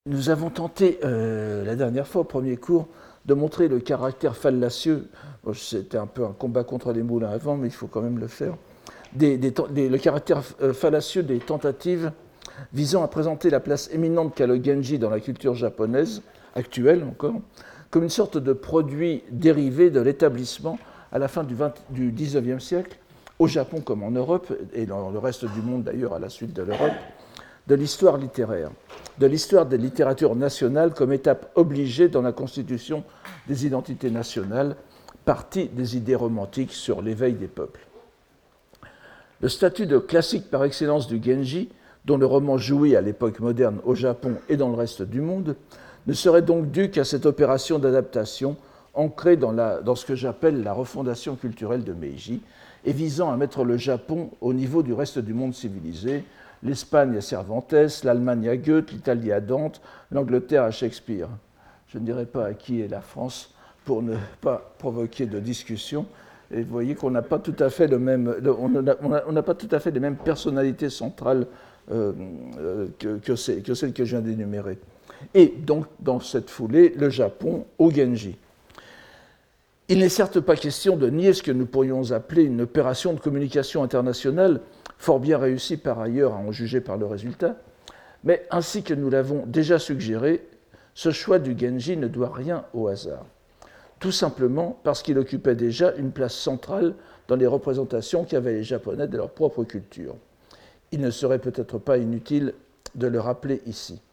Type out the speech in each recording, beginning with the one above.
Nous avons tenté la dernière fois, au premier cours, de montrer le caractère fallacieux. Bon, c'était un peu un combat contre les moulins avant, mais il faut quand même le faire. Le caractère fallacieux des tentatives visant à présenter la place éminente qu'a le Genji dans la culture japonaise, actuelle encore, comme une sorte de produit dérivé de l'établissement à la fin du XIXe siècle, au Japon comme en Europe, et dans le reste du monde d'ailleurs à la suite de l'Europe, de l'histoire littéraire, de l'histoire des littératures nationales comme étape obligée dans la constitution des identités nationales, partie des idées romantiques sur l'éveil des peuples. Le statut de classique par excellence du Genji, dont le roman jouit à l'époque moderne au Japon et dans le reste du monde, ne serait donc dû qu'à cette opération d'adaptation ancrée dans ce que j'appelle la refondation culturelle de Meiji et visant à mettre le Japon au niveau du reste du monde civilisé, l'Espagne à Cervantes, l'Allemagne à Goethe, l'Italie à Dante, l'Angleterre à Shakespeare. Je ne dirai pas à qui est la France pour ne pas provoquer de discussion. Et vous voyez qu'on n'a pas tout à fait le même, on n'a pas tout à fait les mêmes personnalités centrales que celles que je viens d'énumérer. Et donc, dans cette foulée, le Japon au Genji. Il n'est certes pas question de nier ce que nous pourrions appeler une opération de communication internationale, fort bien réussie par ailleurs à en juger par le résultat, mais ainsi que nous l'avons déjà suggéré, ce choix du Genji ne doit rien au hasard. Tout simplement parce qu'il occupait déjà une place centrale dans les représentations qu'avaient les Japonais de leur propre culture. Il ne serait peut-être pas inutile de le rappeler ici.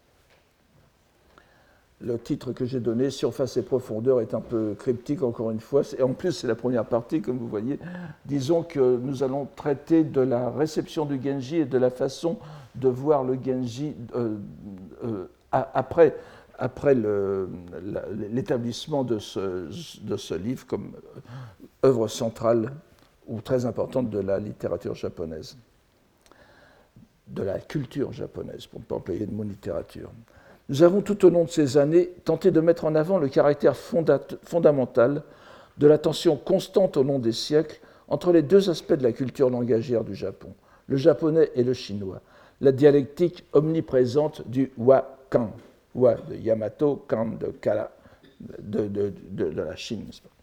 Le titre que j'ai donné, Surface et profondeur, est un peu cryptique, encore une fois. Et en plus, c'est la première partie, comme vous voyez. Disons que nous allons traiter de la réception du Genji et de la façon de voir le Genji après l'établissement de ce livre comme œuvre centrale ou très importante de la littérature japonaise, de la culture japonaise, pour ne pas employer de mot littérature. Nous avons tout au long de ces années tenté de mettre en avant le caractère fondamental de la tension constante au long des siècles entre les deux aspects de la culture langagière du Japon, le japonais et le chinois, la dialectique omniprésente du wa-kan, wa de Yamato, kan de Kara, de la Chine.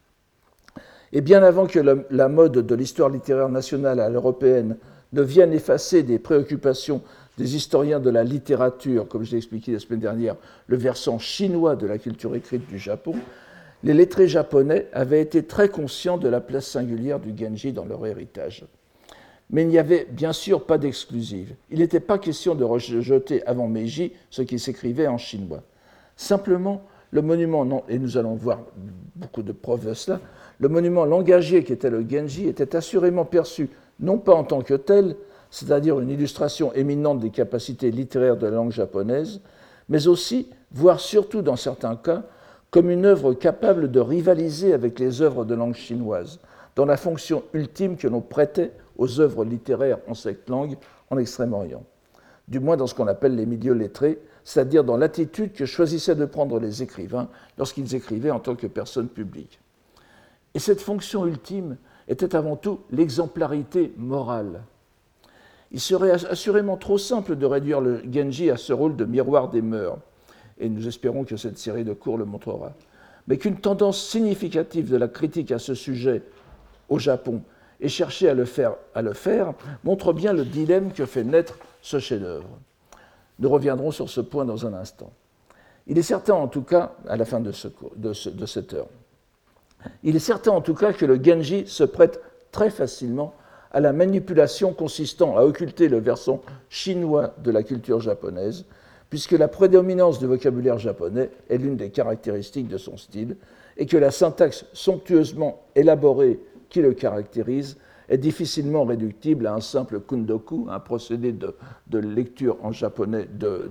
Et bien avant que la mode de l'histoire littéraire nationale à l'européenne ne vienne effacer des préoccupations des historiens de la littérature, comme je l'ai expliqué la semaine dernière, le versant chinois de la culture écrite du Japon, les lettrés japonais avaient été très conscients de la place singulière du Genji dans leur héritage. Mais il n'y avait bien sûr pas d'exclusive. Il n'était pas question de rejeter avant Meiji ce qui s'écrivait en chinois. Simplement, le monument, et nous allons voir beaucoup de preuves de cela, le monument langagier qui était le Genji était assurément perçu non pas en tant que tel, c'est-à-dire une illustration éminente des capacités littéraires de la langue japonaise, mais aussi, voire surtout dans certains cas, comme une œuvre capable de rivaliser avec les œuvres de langue chinoise, dans la fonction ultime que l'on prêtait aux œuvres littéraires en cette langue en Extrême-Orient. Du moins dans ce qu'on appelle les milieux lettrés, c'est-à-dire dans l'attitude que choisissaient de prendre les écrivains lorsqu'ils écrivaient en tant que personnes publiques. Et cette fonction ultime était avant tout l'exemplarité morale. Il serait assurément trop simple de réduire le Genji à ce rôle de miroir des mœurs, et nous espérons que cette série de cours le montrera, mais qu'une tendance significative de la critique à ce sujet au Japon et chercher à le faire montre bien le dilemme que fait naître ce chef-d'œuvre. Nous reviendrons sur ce point dans un instant. Il est certain en tout cas, à la fin de cette heure, il est certain en tout cas que le Genji se prête très facilement à la manipulation consistant à occulter le versant chinois de la culture japonaise, puisque la prédominance du vocabulaire japonais est l'une des caractéristiques de son style, et que la syntaxe somptueusement élaborée qui le caractérise est difficilement réductible à un simple kundoku, un procédé de lecture en japonais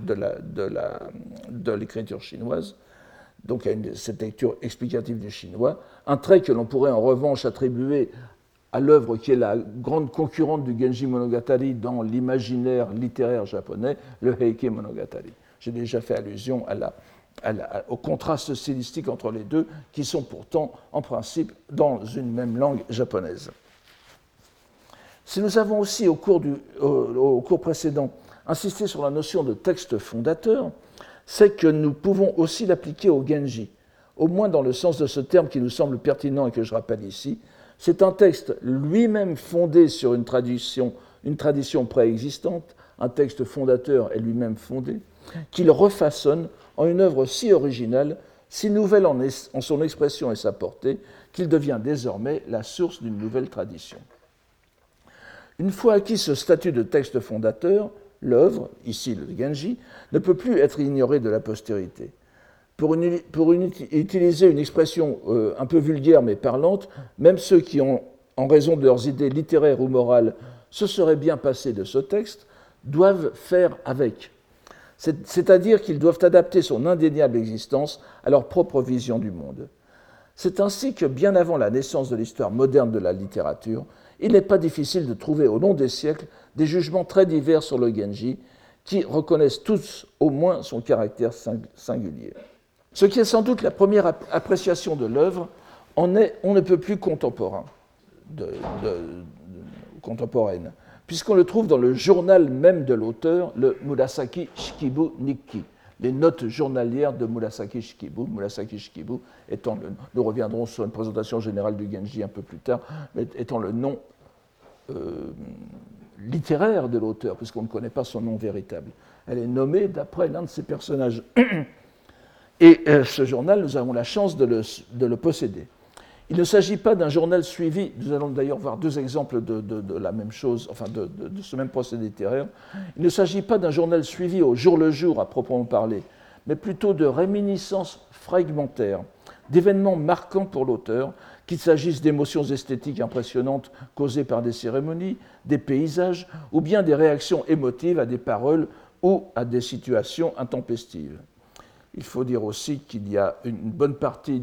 de l'écriture chinoise, donc à cette lecture explicative du chinois, un trait que l'on pourrait en revanche attribuer à l'œuvre qui est la grande concurrente du Genji Monogatari dans l'imaginaire littéraire japonais, le Heike Monogatari. J'ai déjà fait allusion au contraste stylistique entre les deux, qui sont pourtant, en principe, dans une même langue japonaise. Si nous avons aussi, au cours précédent, insisté sur la notion de texte fondateur, c'est que nous pouvons aussi l'appliquer au Genji, au moins dans le sens de ce terme qui nous semble pertinent et que je rappelle ici. C'est un texte lui-même fondé sur une tradition préexistante, un texte fondateur est lui-même fondé, qu'il refaçonne en une œuvre si originale, si nouvelle en son expression et sa portée, qu'il devient désormais la source d'une nouvelle tradition. Une fois acquis ce statut de texte fondateur, l'œuvre, ici le Genji, ne peut plus être ignorée de la postérité. Pour utiliser une expression un peu vulgaire mais parlante, même ceux qui ont, en raison de leurs idées littéraires ou morales, se seraient bien passés de ce texte, doivent faire avec. C'est-à-dire qu'ils doivent adapter son indéniable existence à leur propre vision du monde. C'est ainsi que, bien avant la naissance de l'histoire moderne de la littérature, il n'est pas difficile de trouver au long des siècles des jugements très divers sur le Genji, qui reconnaissent tous au moins son caractère singulier. Ce qui est sans doute la première appréciation de l'œuvre en est on ne peut plus contemporaine, puisqu'on le trouve dans le journal même de l'auteur, le Murasaki Shikibu Nikki, les notes journalières de Murasaki Shikibu. Murasaki Shikibu étant nous reviendrons sur une présentation générale du Genji un peu plus tard, mais étant le nom littéraire de l'auteur, puisqu'on ne connaît pas son nom véritable. Elle est nommée d'après l'un de ses personnages. Et ce journal, nous avons la chance de le posséder. Il ne s'agit pas d'un journal suivi, nous allons d'ailleurs voir deux exemples de la même chose, enfin de ce même procédé littéraire. Il ne s'agit pas d'un journal suivi au jour le jour à proprement parler, mais plutôt de réminiscences fragmentaires, d'événements marquants pour l'auteur, qu'il s'agisse d'émotions esthétiques impressionnantes causées par des cérémonies, des paysages, ou bien des réactions émotives à des paroles ou à des situations intempestives. Il faut dire aussi qu'il y a une bonne partie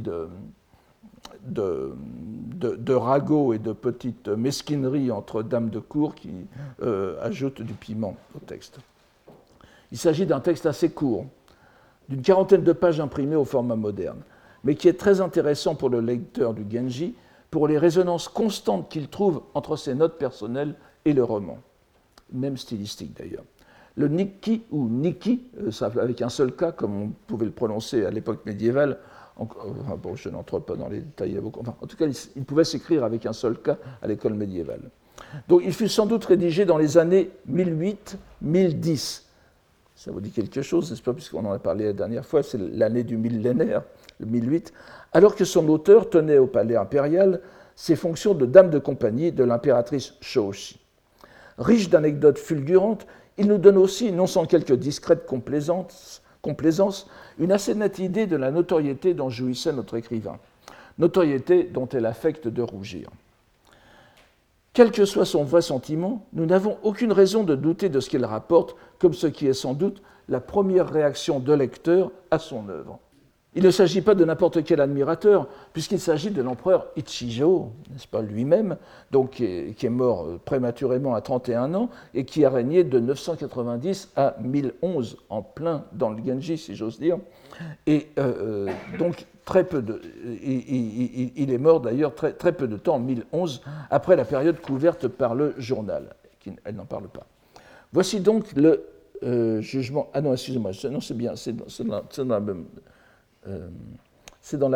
de ragots et de petites mesquineries entre dames de cour qui ajoutent du piment au texte. Il s'agit d'un texte assez court, d'une quarantaine de pages imprimées au format moderne, mais qui est très intéressant pour le lecteur du Genji, pour les résonances constantes qu'il trouve entre ses notes personnelles et le roman, même stylistique d'ailleurs. Le Nikki ou Nikki, avec un seul K, comme on pouvait le prononcer à l'époque médiévale, bon, je n'entre pas dans les détails, en tout cas, il pouvait s'écrire avec un seul K à l'école médiévale. Donc il fut sans doute rédigé dans les années 1008-10. Ça vous dit quelque chose, n'est-ce pas, puisqu'on en a parlé la dernière fois, c'est l'année du millénaire, le 1008, alors que son auteur tenait au palais impérial ses fonctions de dame de compagnie de l'impératrice Shōshi. Riche d'anecdotes fulgurantes, il nous donne aussi, non sans quelques discrètes complaisances, une assez nette idée de la notoriété dont jouissait notre écrivain, notoriété dont elle affecte de rougir. Quel que soit son vrai sentiment, nous n'avons aucune raison de douter de ce qu'il rapporte comme ce qui est sans doute la première réaction de lecteur à son œuvre. Il ne s'agit pas de n'importe quel admirateur, puisqu'il s'agit de l'empereur Ichijo, n'est-ce pas, lui-même, donc qui est mort prématurément à 31 ans et qui a régné de 990 à 1011, en plein dans le Genji, si j'ose dire. Et donc, très peu il est mort d'ailleurs très peu de temps, en 1011, après la période couverte par le journal. Elle n'en parle pas. Voici donc le jugement. Ah non, excusez-moi, non, c'est bien, c'est dans la même. C'est dans le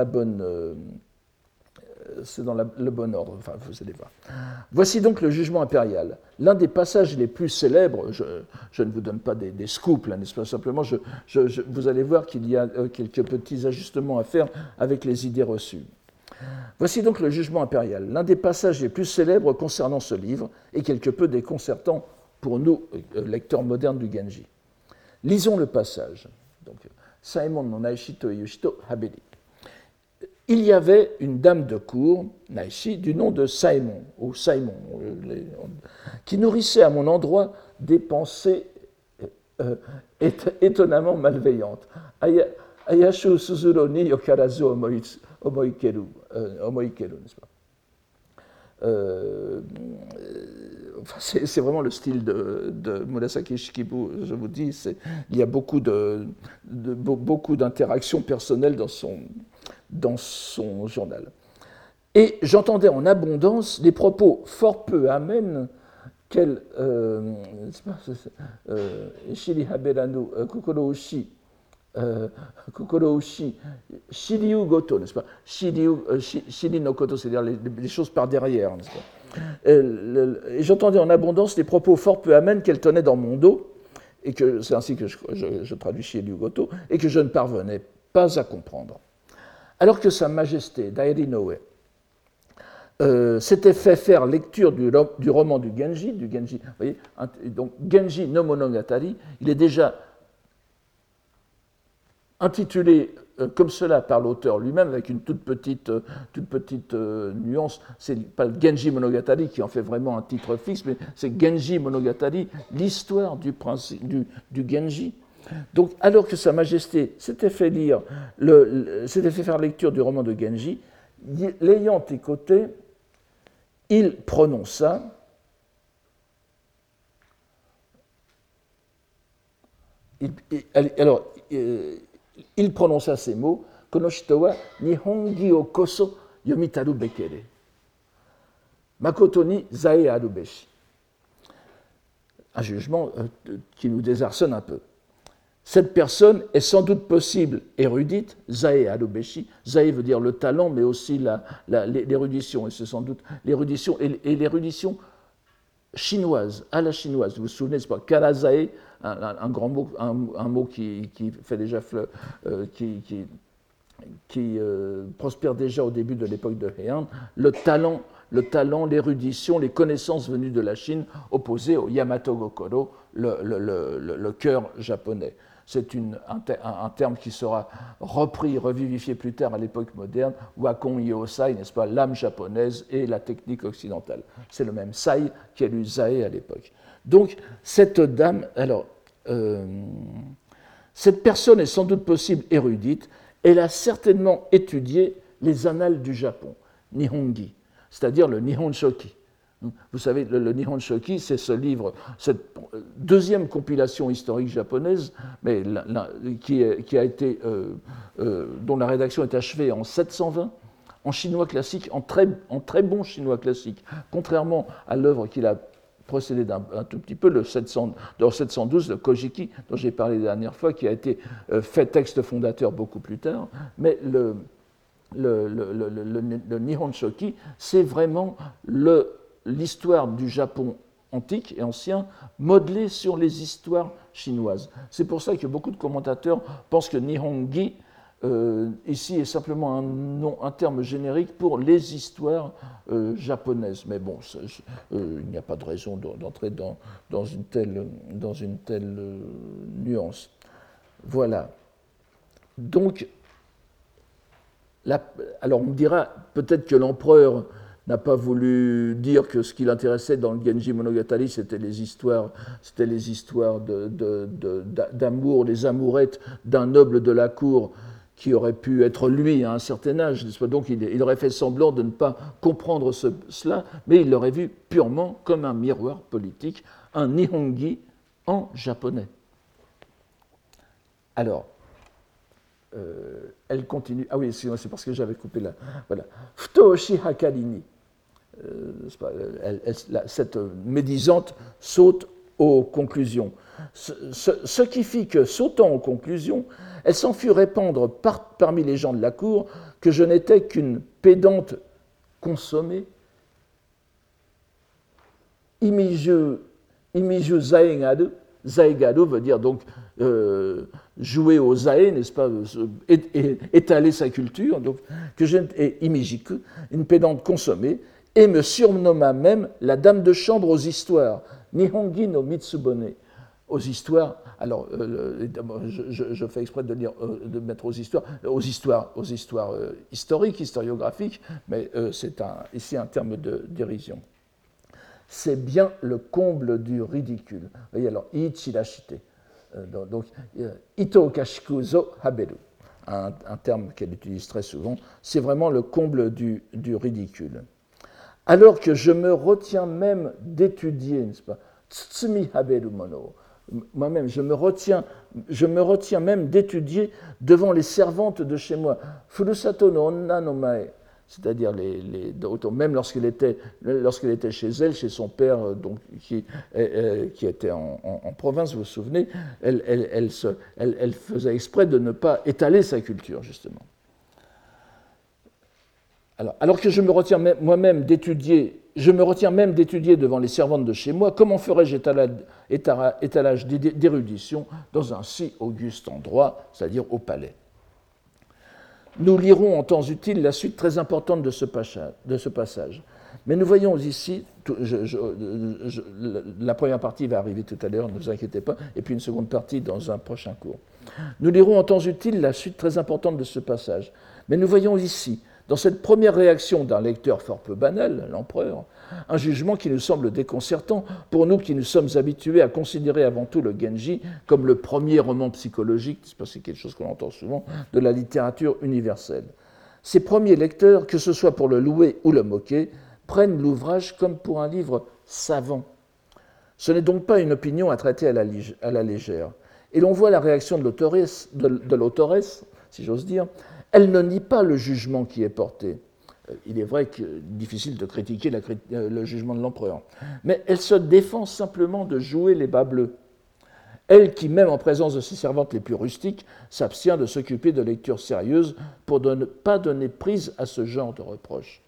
bon ordre, enfin, vous allez voir. Voici donc le jugement impérial. L'un des passages les plus célèbres, je ne vous donne pas des scoops, là, n'est-ce pas, simplement, vous allez voir qu'il y a quelques petits ajustements à faire avec les idées reçues. Voici donc le jugement impérial, l'un des passages les plus célèbres concernant ce livre et quelque peu déconcertant pour nous, lecteurs modernes du Genji. Lisons le passage. Donc, Saemon no Naishi to Yushito Haberi. Il y avait une dame de cour, Naishi, du nom de Saemon, ou Saemon, qui nourrissait à mon endroit des pensées étonnamment malveillantes. Ayashu Suzuro ni Yokarazu Omoikeru, n'est-ce pas? C'est vraiment le style de Murasaki Shikibu, je vous dis. Il y a beaucoup d'interactions personnelles dans son journal. Et j'entendais en abondance des propos fort peu amènes qu'elle, Shiri Haberanu Kokoro Ushi Kokoro Ushi, Shiryu Goto, n'est-ce pas? Shiri no Koto, c'est-à-dire les choses par derrière, n'est-ce pas? Et j'entendais en abondance les propos fort peu amènes qu'elle tenait dans mon dos, et que c'est ainsi que je traduis Shiryu Goto, et que je ne parvenais pas à comprendre. Alors que Sa Majesté, Dairi Noe, s'était fait faire lecture du roman du Genji, vous voyez, donc Genji no Monogatari, il est déjà intitulé comme cela par l'auteur lui-même, avec une toute petite nuance. C'est pas le Genji Monogatari qui en fait vraiment un titre fixe, mais c'est Genji Monogatari, l'histoire du Genji. Donc, alors que Sa Majesté s'était fait faire lecture du roman de Genji, l'ayant écouté, il prononça il prononça ces mots, Konoshito wa Nihongi o koso yomitaru bekere. Makoto ni zae aru beshi. Un jugement qui nous désarçonne un peu. Cette personne est sans doute possible érudite, zae aru beshi. Zae veut dire le talent, mais aussi l'érudition. Et c'est sans doute l'érudition, et l'érudition chinoise, à la chinoise. Vous vous souvenez, c'est pas karazae, un grand mot, un mot qui fait déjà qui prospère déjà au début de l'époque de Heian, le talent, l'érudition, les connaissances venues de la Chine, opposées au Yamato Gokoro, le cœur japonais. C'est un terme qui sera repris, revivifié plus tard à l'époque moderne, Wakon Yosai, n'est-ce pas, l'âme japonaise et la technique occidentale. C'est le même Sai qui a lu Zae à l'époque. Donc, cette dame, cette personne est sans doute possible érudite, elle a certainement étudié les annales du Japon, Nihongi, c'est-à-dire le Nihon Shoki. Vous savez, le Nihon Shoki, c'est ce livre, cette deuxième compilation historique japonaise, mais qui a été, dont la rédaction est achevée en 720, en chinois classique, en très bon chinois classique, contrairement à l'œuvre qu'il a procédé d'un tout petit peu, le 712, le Kojiki, dont j'ai parlé la dernière fois, qui a été fait texte fondateur beaucoup plus tard, mais le Nihon Shoki, c'est vraiment l'histoire du Japon antique et ancien modelée sur les histoires chinoises. C'est pour ça que beaucoup de commentateurs pensent que Nihongi, ici, est simplement un terme générique pour les histoires japonaises. Mais bon, il n'y a pas de raison d'entrer dans une telle nuance. Voilà. Donc, alors on me dira peut-être que l'empereur n'a pas voulu dire que ce qui l'intéressait dans le Genji Monogatari, c'était les histoires d'amour, les amourettes d'un noble de la cour qui aurait pu être lui à un certain âge. Donc il aurait fait semblant de ne pas comprendre cela, mais il l'aurait vu purement comme un miroir politique, un Nihongi en japonais. Alors, elle continue. Ah oui, c'est parce que j'avais coupé là. Voilà. Futoshi hakarini. Cette médisante saute aux conclusions. Ce qui fit que, sautant aux conclusions, elle s'en fut répandre parmi les gens de la cour que je n'étais qu'une pédante consommée, imiju zaegaru. Zaegaru veut dire donc jouer au zae, n'est-ce pas, étaler sa culture, donc, et imijiku, une pédante consommée, et me surnomma même la dame de chambre aux histoires, Nihongi no Mitsubone, aux histoires. Alors, je fais exprès de mettre aux histoires historiques, historiographiques, mais c'est ici un terme de dérision. C'est bien le comble du ridicule. Vous voyez, alors, ichirashite. Donc, ito kashikuzo haberu, un terme qu'elle utilise très souvent. C'est vraiment le comble du ridicule. Alors que je me retiens même d'étudier, n'est-ce pas, tsutsumi haberu mono. Moi-même, je me retiens même d'étudier devant les servantes de chez moi. Furusato no onna no mae, c'est-à-dire même lorsqu'elle était chez elle, chez son père, donc, qui était en province, vous vous souvenez, elle faisait exprès de ne pas étaler sa culture, justement. Alors que je me retiens même d'étudier devant les servantes de chez moi, comment ferais-je étalage d'érudition dans un si auguste endroit, c'est-à-dire au palais? Nous lirons en temps utile la suite très importante de ce passage. Mais nous voyons ici, la première partie va arriver tout à l'heure, ne vous inquiétez pas, et puis une seconde partie dans un prochain cours. Nous lirons en temps utile la suite très importante de ce passage. Mais nous voyons ici, dans cette première réaction d'un lecteur fort peu banal, l'empereur, un jugement qui nous semble déconcertant pour nous qui nous sommes habitués à considérer avant tout le Genji comme le premier roman psychologique, c'est quelque chose qu'on entend souvent, de la littérature universelle. Ces premiers lecteurs, que ce soit pour le louer ou le moquer, prennent l'ouvrage comme pour un livre savant. Ce n'est donc pas une opinion à traiter à la légère. Et l'on voit la réaction de l'autoresse, si j'ose dire. Elle ne nie pas le jugement qui est porté. Il est vrai que difficile de critiquer le jugement de l'empereur, mais elle se défend simplement de jouer les bas bleus. Elle qui, même en présence de ses servantes les plus rustiques, s'abstient de s'occuper de lectures sérieuses pour ne pas donner prise à ce genre de reproches.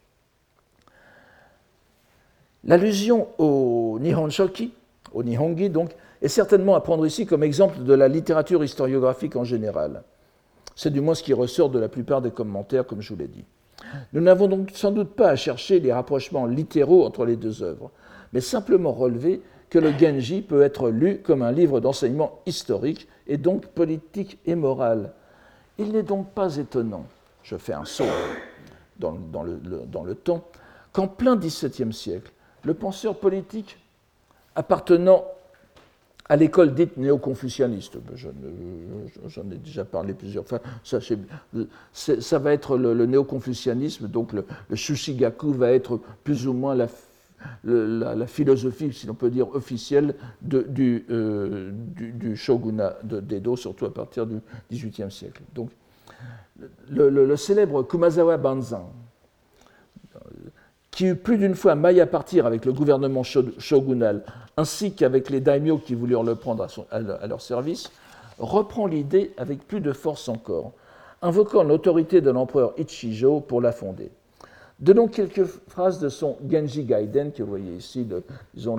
L'allusion au Nihonshoki, au Nihongi donc, est certainement à prendre ici comme exemple de la littérature historiographique en général. C'est du moins ce qui ressort de la plupart des commentaires, comme je vous l'ai dit. Nous n'avons donc sans doute pas à chercher les rapprochements littéraux entre les deux œuvres, mais simplement relever que le Genji peut être lu comme un livre d'enseignement historique et donc politique et moral. Il n'est donc pas étonnant, je fais un saut dans le temps, qu'en plein XVIIe siècle, le penseur politique appartenant à l'école dite néo-confucianiste, j'en ai déjà parlé plusieurs fois, ça va être le néo-confucianisme, donc le Shushigaku va être plus ou moins la philosophie, si l'on peut dire, officielle du shogunat d'Edo, surtout à partir du XVIIIe siècle. Donc, le célèbre Kumazawa Banzan, qui eut plus d'une fois maille à partir avec le gouvernement shogunal, ainsi qu'avec les daimyo qui voulurent le prendre à leur service, reprend l'idée avec plus de force encore, invoquant l'autorité de l'empereur Ichijo pour la fonder. Donnons quelques phrases de son Genji Gaiden, que vous voyez ici, disons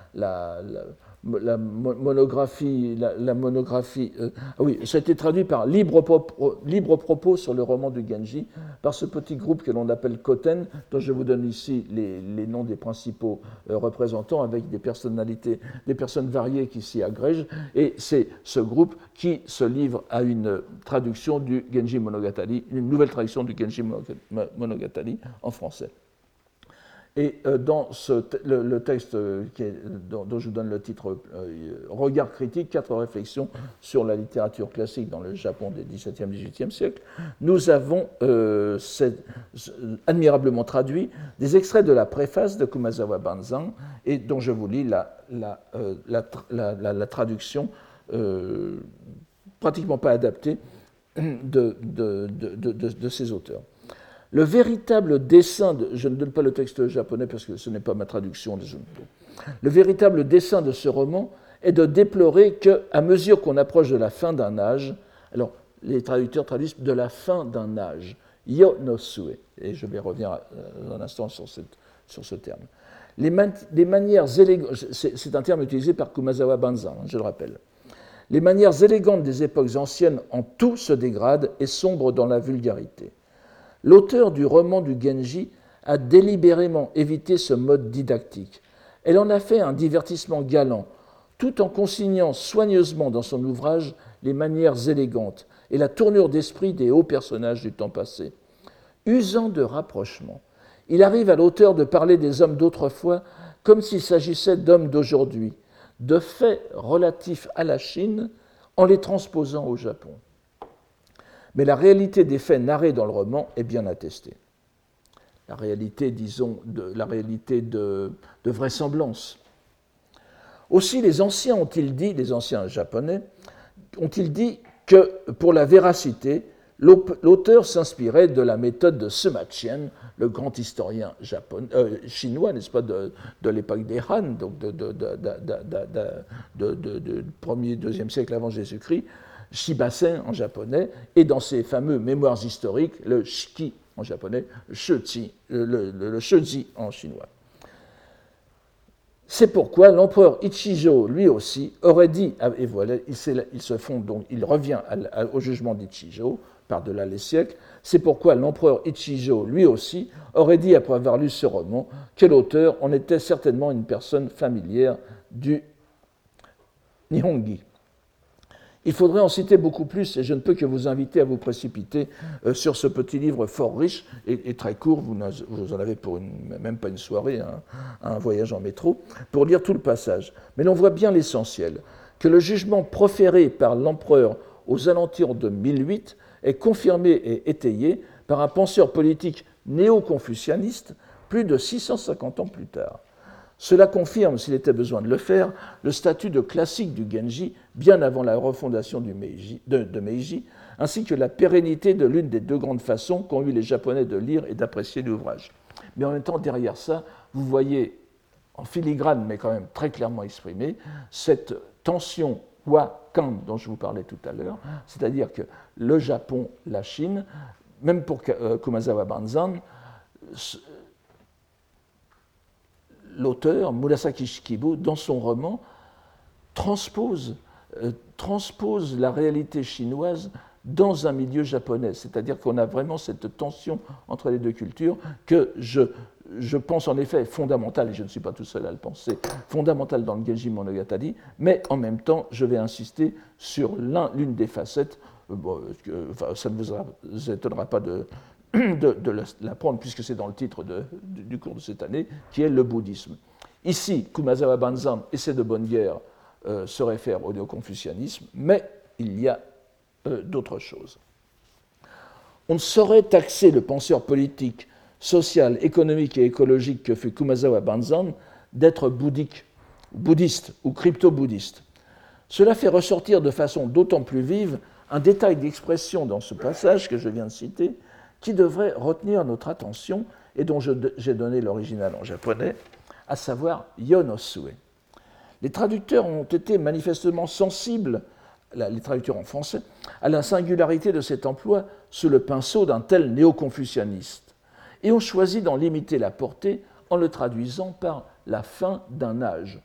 la monographie. Oui, ça a été traduit par libre propos sur le roman du Genji, par ce petit groupe que l'on appelle Koten, dont je vous donne ici les noms des principaux représentants, avec des personnes variées qui s'y agrègent, et c'est ce groupe qui se livre à une traduction du Genji Monogatari, une nouvelle traduction du Genji Monogatari en français. Et dans le texte dont je vous donne le titre Regard critique, 4 réflexions sur la littérature classique dans le Japon des XVIIe et XVIIIe siècles, nous avons admirablement traduit des extraits de la préface de Kumazawa Banzan, et dont je vous lis la traduction pratiquement pas adaptée de ces auteurs. Le véritable dessein, je ne donne pas le texte japonais parce que ce n'est pas ma traduction, le véritable dessein de ce roman est de déplorer qu'à mesure qu'on approche de la fin d'un âge, alors les traducteurs traduisent de la fin d'un âge, yo no sue, et je vais revenir un instant sur ce terme. Les manières élégantes, c'est un terme utilisé par Kumazawa Banzan, je le rappelle. Les manières élégantes des époques anciennes en tout se dégradent et sombrent dans la vulgarité. L'auteur du roman du Genji a délibérément évité ce mode didactique. Elle en a fait un divertissement galant, tout en consignant soigneusement dans son ouvrage les manières élégantes et la tournure d'esprit des hauts personnages du temps passé. Usant de rapprochement, il arrive à l'auteur de parler des hommes d'autrefois comme s'il s'agissait d'hommes d'aujourd'hui, de faits relatifs à la Chine en les transposant au Japon. Mais la réalité des faits narrés dans le roman est bien attestée. La réalité, disons, de vraisemblance. Aussi, les anciens japonais, ont-ils dit que pour la véracité, l'auteur s'inspirait de la méthode de Sima Qian, le grand historien chinois, n'est-ce pas, de l'époque des Han, donc du 1er, 2e siècle avant Jésus-Christ, Shibasen en japonais, et dans ses fameux mémoires historiques, le Shiki en japonais, le Shouji en chinois. C'est pourquoi l'empereur Ichijo, lui aussi, aurait dit, et voilà, il revient au jugement d'Ichijo, par-delà les siècles, c'est pourquoi l'empereur Ichijo, lui aussi, aurait dit, après avoir lu ce roman, que l'auteur en était certainement une personne familière du Nihongi. Il faudrait en citer beaucoup plus, et je ne peux que vous inviter à vous précipiter sur ce petit livre fort riche et très court, vous en avez pour même pas une soirée, un voyage en métro, pour lire tout le passage. Mais l'on voit bien l'essentiel, que le jugement proféré par l'empereur aux alentours de 1008 est confirmé et étayé par un penseur politique néo-confucianiste plus de 650 ans plus tard. Cela confirme, s'il était besoin de le faire, le statut de classique du Genji bien avant la refondation de Meiji, ainsi que la pérennité de l'une des deux grandes façons qu'ont eu les Japonais de lire et d'apprécier l'ouvrage. Mais en même temps, derrière ça, vous voyez, en filigrane, mais quand même très clairement exprimée, cette tension Wa-Kan dont je vous parlais tout à l'heure, c'est-à-dire que le Japon, la Chine, même pour Kumazawa Banzan, l'auteur, Murasaki Shikibu, dans son roman, transpose la réalité chinoise dans un milieu japonais. C'est-à-dire qu'on a vraiment cette tension entre les deux cultures que je pense en effet fondamentale, et je ne suis pas tout seul à le penser, fondamentale dans le Genji Monogatari, mais en même temps, je vais insister sur l'une des facettes, ça ne vous étonnera pas de l'apprendre, puisque c'est dans le titre du cours de cette année, qui est le bouddhisme. Ici, Kumazawa Banzan essaie de bonne guerre se réfère au néo-confucianisme, mais il y a d'autres choses. On ne saurait taxer le penseur politique, social, économique et écologique que fut Kumazawa Banzan d'être bouddhiste ou crypto-bouddhiste. Cela fait ressortir de façon d'autant plus vive un détail d'expression dans ce passage que je viens de citer, qui devrait retenir notre attention et dont j'ai donné l'original en japonais, à savoir Yonosue. Les traducteurs ont été manifestement sensibles, les traducteurs en français, à la singularité de cet emploi sous le pinceau d'un tel néo-confucianiste, et ont choisi d'en limiter la portée en le traduisant par la fin d'un âge.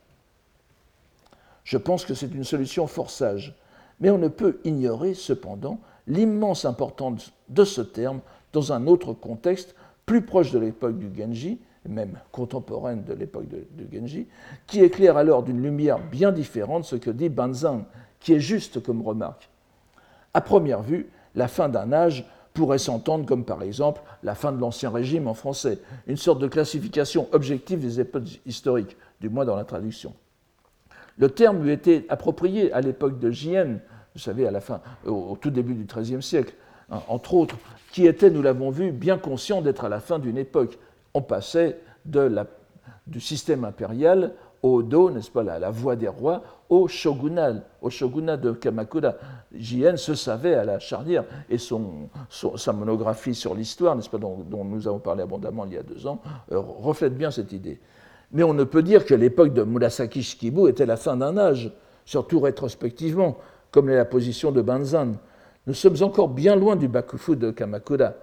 Je pense que c'est une solution fort sage, mais on ne peut ignorer cependant l'immense importance de ce terme dans un autre contexte plus proche de l'époque du Genji, même contemporaine de l'époque du Genji, qui éclaire alors d'une lumière bien différente ce que dit Banzan, qui est juste comme remarque. À première vue, la fin d'un âge pourrait s'entendre comme par exemple la fin de l'Ancien Régime en français, une sorte de classification objective des époques historiques, du moins dans la traduction. Le terme lui était approprié à l'époque de Jien, vous savez, au tout début du XIIIe siècle, entre autres, qui était, nous l'avons vu, bien conscient d'être à la fin d'une époque. On passait du système impérial au Do, n'est-ce pas, la voie des rois, au shogunat de Kamakura. Jien se savait à la charnière, et sa monographie sur l'histoire, n'est-ce pas, dont nous avons parlé abondamment il y a 2 ans, reflète bien cette idée. Mais on ne peut dire que l'époque de Murasaki Shikibu était la fin d'un âge, surtout rétrospectivement, comme l'est la position de Banzan. Nous sommes encore bien loin du Bakufu de Kamakura.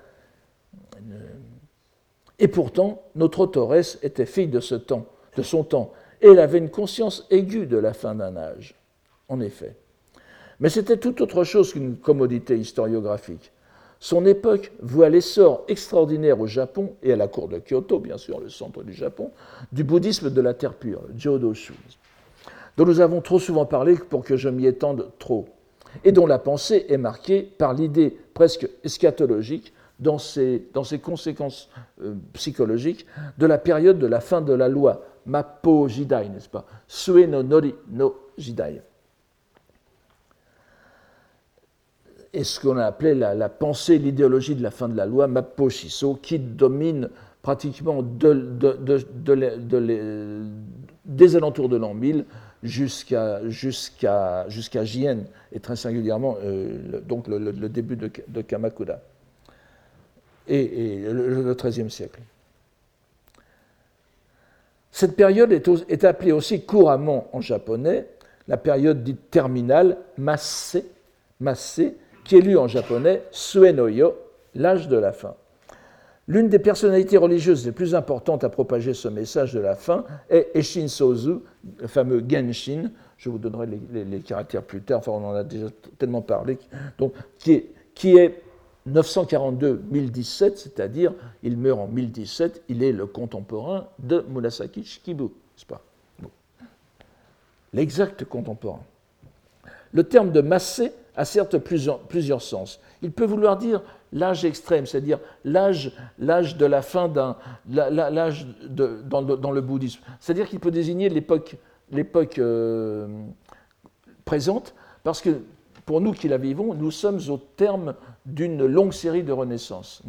Et pourtant, notre autoresse était fille de son temps, et elle avait une conscience aiguë de la fin d'un âge, en effet. Mais c'était tout autre chose qu'une commodité historiographique. Son époque voit l'essor extraordinaire au Japon, et à la cour de Kyoto, bien sûr, le centre du Japon, du bouddhisme de la terre pure, le Jōdoshu, dont nous avons trop souvent parlé pour que je m'y étende trop, et dont la pensée est marquée par l'idée presque eschatologique dans ses conséquences psychologiques de la période de la fin de la loi, Mappo Jidai, n'est-ce pas, Sue no Nori no Jidai. Et ce qu'on a appelé la pensée, l'idéologie de la fin de la loi, Mappo Shiso, qui domine pratiquement des alentours de l'an 1000 jusqu'à Jien, et très singulièrement donc le début de Kamakura, et le XIIIe siècle. Cette période est appelée aussi couramment en japonais la période dite terminale, Masse, qui est lue en japonais Sue no Yo, l'âge de la fin. L'une des personnalités religieuses les plus importantes à propager ce message de la fin est Eshin Sozu, le fameux Genshin. Je vous donnerai les caractères plus tard, enfin on en a déjà tellement parlé, donc, qui est 942-1017, c'est-à-dire il meurt en 1017, il est le contemporain de Murasaki Shikibu, n'est-ce pas? Bon. L'exact contemporain. Le terme de Masse a certes plusieurs sens. Il peut vouloir dire l'âge extrême, c'est-à-dire l'âge de la fin l'âge dans le bouddhisme. C'est-à-dire qu'il peut désigner l'époque présente, parce que pour nous qui la vivons, nous sommes au terme d'une longue série de renaissances.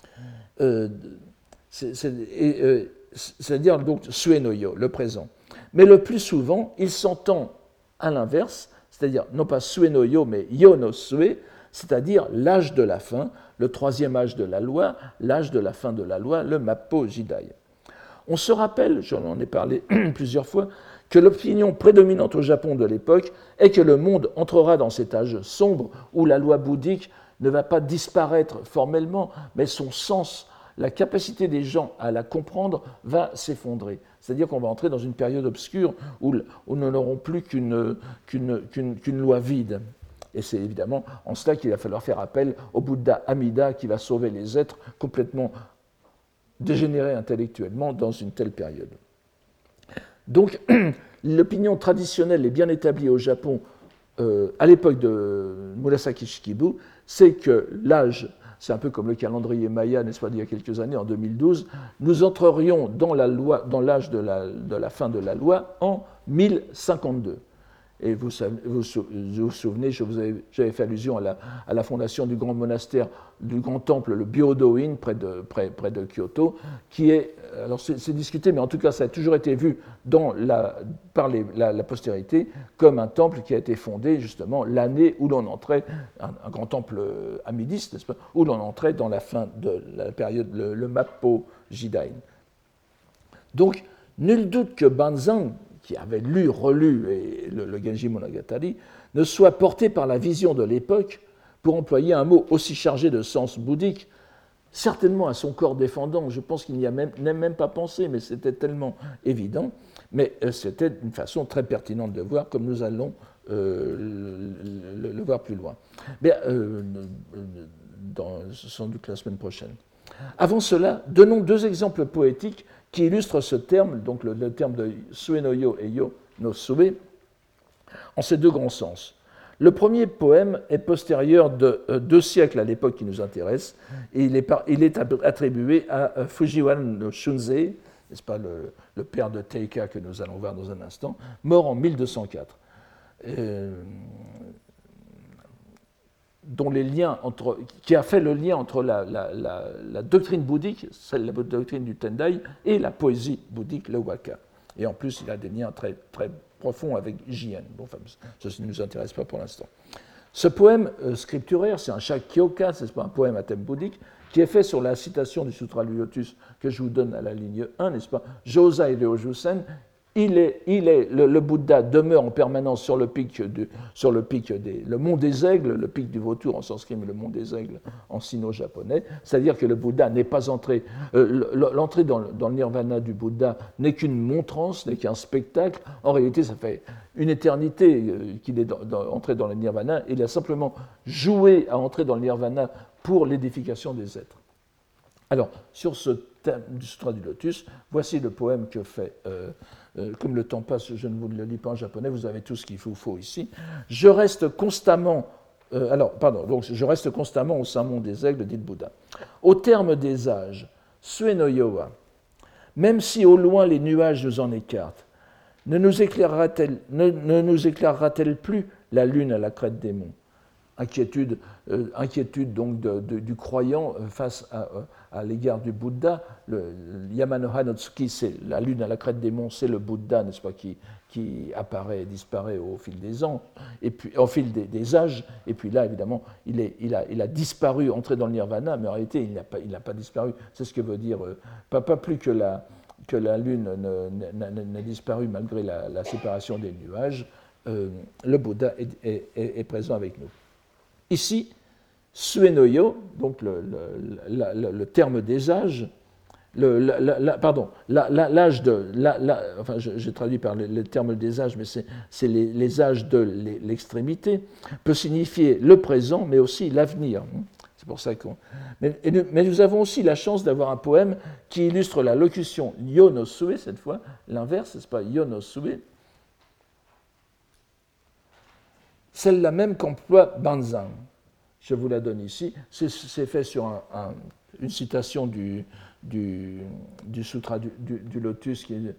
C'est-à-dire donc Sue no Yo, le présent. Mais le plus souvent, il s'entend à l'inverse, c'est-à-dire non pas Sue no Yo, mais Yo no Sue, c'est-à-dire l'âge de la fin, le troisième âge de la loi, l'âge de la fin de la loi, le Mappo Jidai. On se rappelle, j'en ai parlé plusieurs fois, que l'opinion prédominante au Japon de l'époque est que le monde entrera dans cet âge sombre où la loi bouddhique ne va pas disparaître formellement, mais son sens, la capacité des gens à la comprendre va s'effondrer. C'est-à-dire qu'on va entrer dans une période obscure où nous n'aurons plus qu'une loi vide. Et c'est évidemment en cela qu'il va falloir faire appel au Bouddha Amida qui va sauver les êtres complètement dégénérés intellectuellement dans une telle période. Donc, l'opinion traditionnelle et bien établie au Japon à l'époque de Murasaki Shikibu, c'est que l'âge, c'est un peu comme le calendrier Maya, n'est-ce pas, d'il y a quelques années, en 2012, nous entrerions dans l'âge de la fin de la loi en 1052. Et vous vous souvenez, j'avais fait allusion à la fondation du grand monastère, du grand temple, le Byodo-in, près de Kyoto, qui est, alors c'est discuté, mais en tout cas ça a toujours été vu par la postérité comme un temple qui a été fondé justement l'année où l'on entrait, un grand temple amidiste, n'est-ce pas, où l'on entrait dans la fin de la période, le Mappo Jidai. Donc, nul doute que Banzan, qui avait relu le Genji Monogatari, ne soit porté par la vision de l'époque, pour employer un mot aussi chargé de sens bouddhique, certainement à son corps défendant, je pense qu'il n'y a même pas pensé, mais c'était tellement évident, mais c'était une façon très pertinente de voir, comme nous allons le voir plus loin. Mais, sans doute la semaine prochaine. Avant cela, donnons deux exemples poétiques qui illustrent ce terme, donc le terme de Sue no Yo et Yo no Sue, en ces deux grands sens. Le premier poème est postérieur de 2 siècles à l'époque qui nous intéresse, et il est attribué à Fujiwara no Shunzei, n'est-ce pas, le père de Teika que nous allons voir dans un instant, mort en 1204. Qui a fait le lien entre la doctrine bouddhique, la doctrine du Tendai, et la poésie bouddhique, le waka. Et en plus, il a des liens très, très profonds avec Jien. Bon, enfin, ça ne nous intéresse pas pour l'instant. Ce poème scripturaire, c'est un shakyoka, c'est pas un poème à thème bouddhique, qui est fait sur la citation du Sutra du Lotus que je vous donne à la ligne 1, n'est-ce pas? Josai Ryojusen. Le Bouddha demeure en permanence sur le pic le mont des aigles, le pic du vautour en sanskrit, mais le mont des aigles en sino-japonais. C'est-à-dire que le Bouddha n'est pas entré. L'entrée dans le nirvana du Bouddha n'est qu'une montrance, n'est qu'un spectacle. En réalité, ça fait une éternité qu'il est entré dans le nirvana. Il a simplement joué à entrer dans le nirvana pour l'édification des êtres. Alors, sur ce thème du Sutra du Lotus, voici le poème que fait. Comme le temps passe, je ne vous le lis pas en japonais, vous avez tout ce qu'il vous faut ici. Je reste constamment je reste constamment au sein mont des aigles, dit le Bouddha. Au terme des âges, Sue no Yowa, même si au loin les nuages nous en écartent, ne nous éclairera-t-elle plus la lune à la crête des monts? inquiétude donc du croyant face à l'égard du Bouddha. Le Yamanoha no Tsuki, c'est la lune à la crête des monts, c'est le Bouddha, n'est-ce pas, qui apparaît et disparaît au fil des ans, et puis au fil des âges. Et puis là, évidemment, il a disparu, entré dans le nirvana, mais en réalité, il n'a pas disparu. C'est ce que veut dire, pas plus que la lune n'a disparu malgré la séparation des nuages. Le Bouddha est présent avec nous. Ici, Suenoyo, donc le terme des âges, l'âge enfin j'ai traduit par le terme des âges, mais c'est les âges de l'extrémité, peut signifier le présent, mais aussi l'avenir. C'est pour ça qu'on. Mais nous avons aussi la chance d'avoir un poème qui illustre la locution yo no sue, cette fois, l'inverse, n'est-ce pas, yo no sue, celle-là même qu'emploie Banzan. Je vous la donne ici. C'est fait sur une citation du sutra du lotus qui est.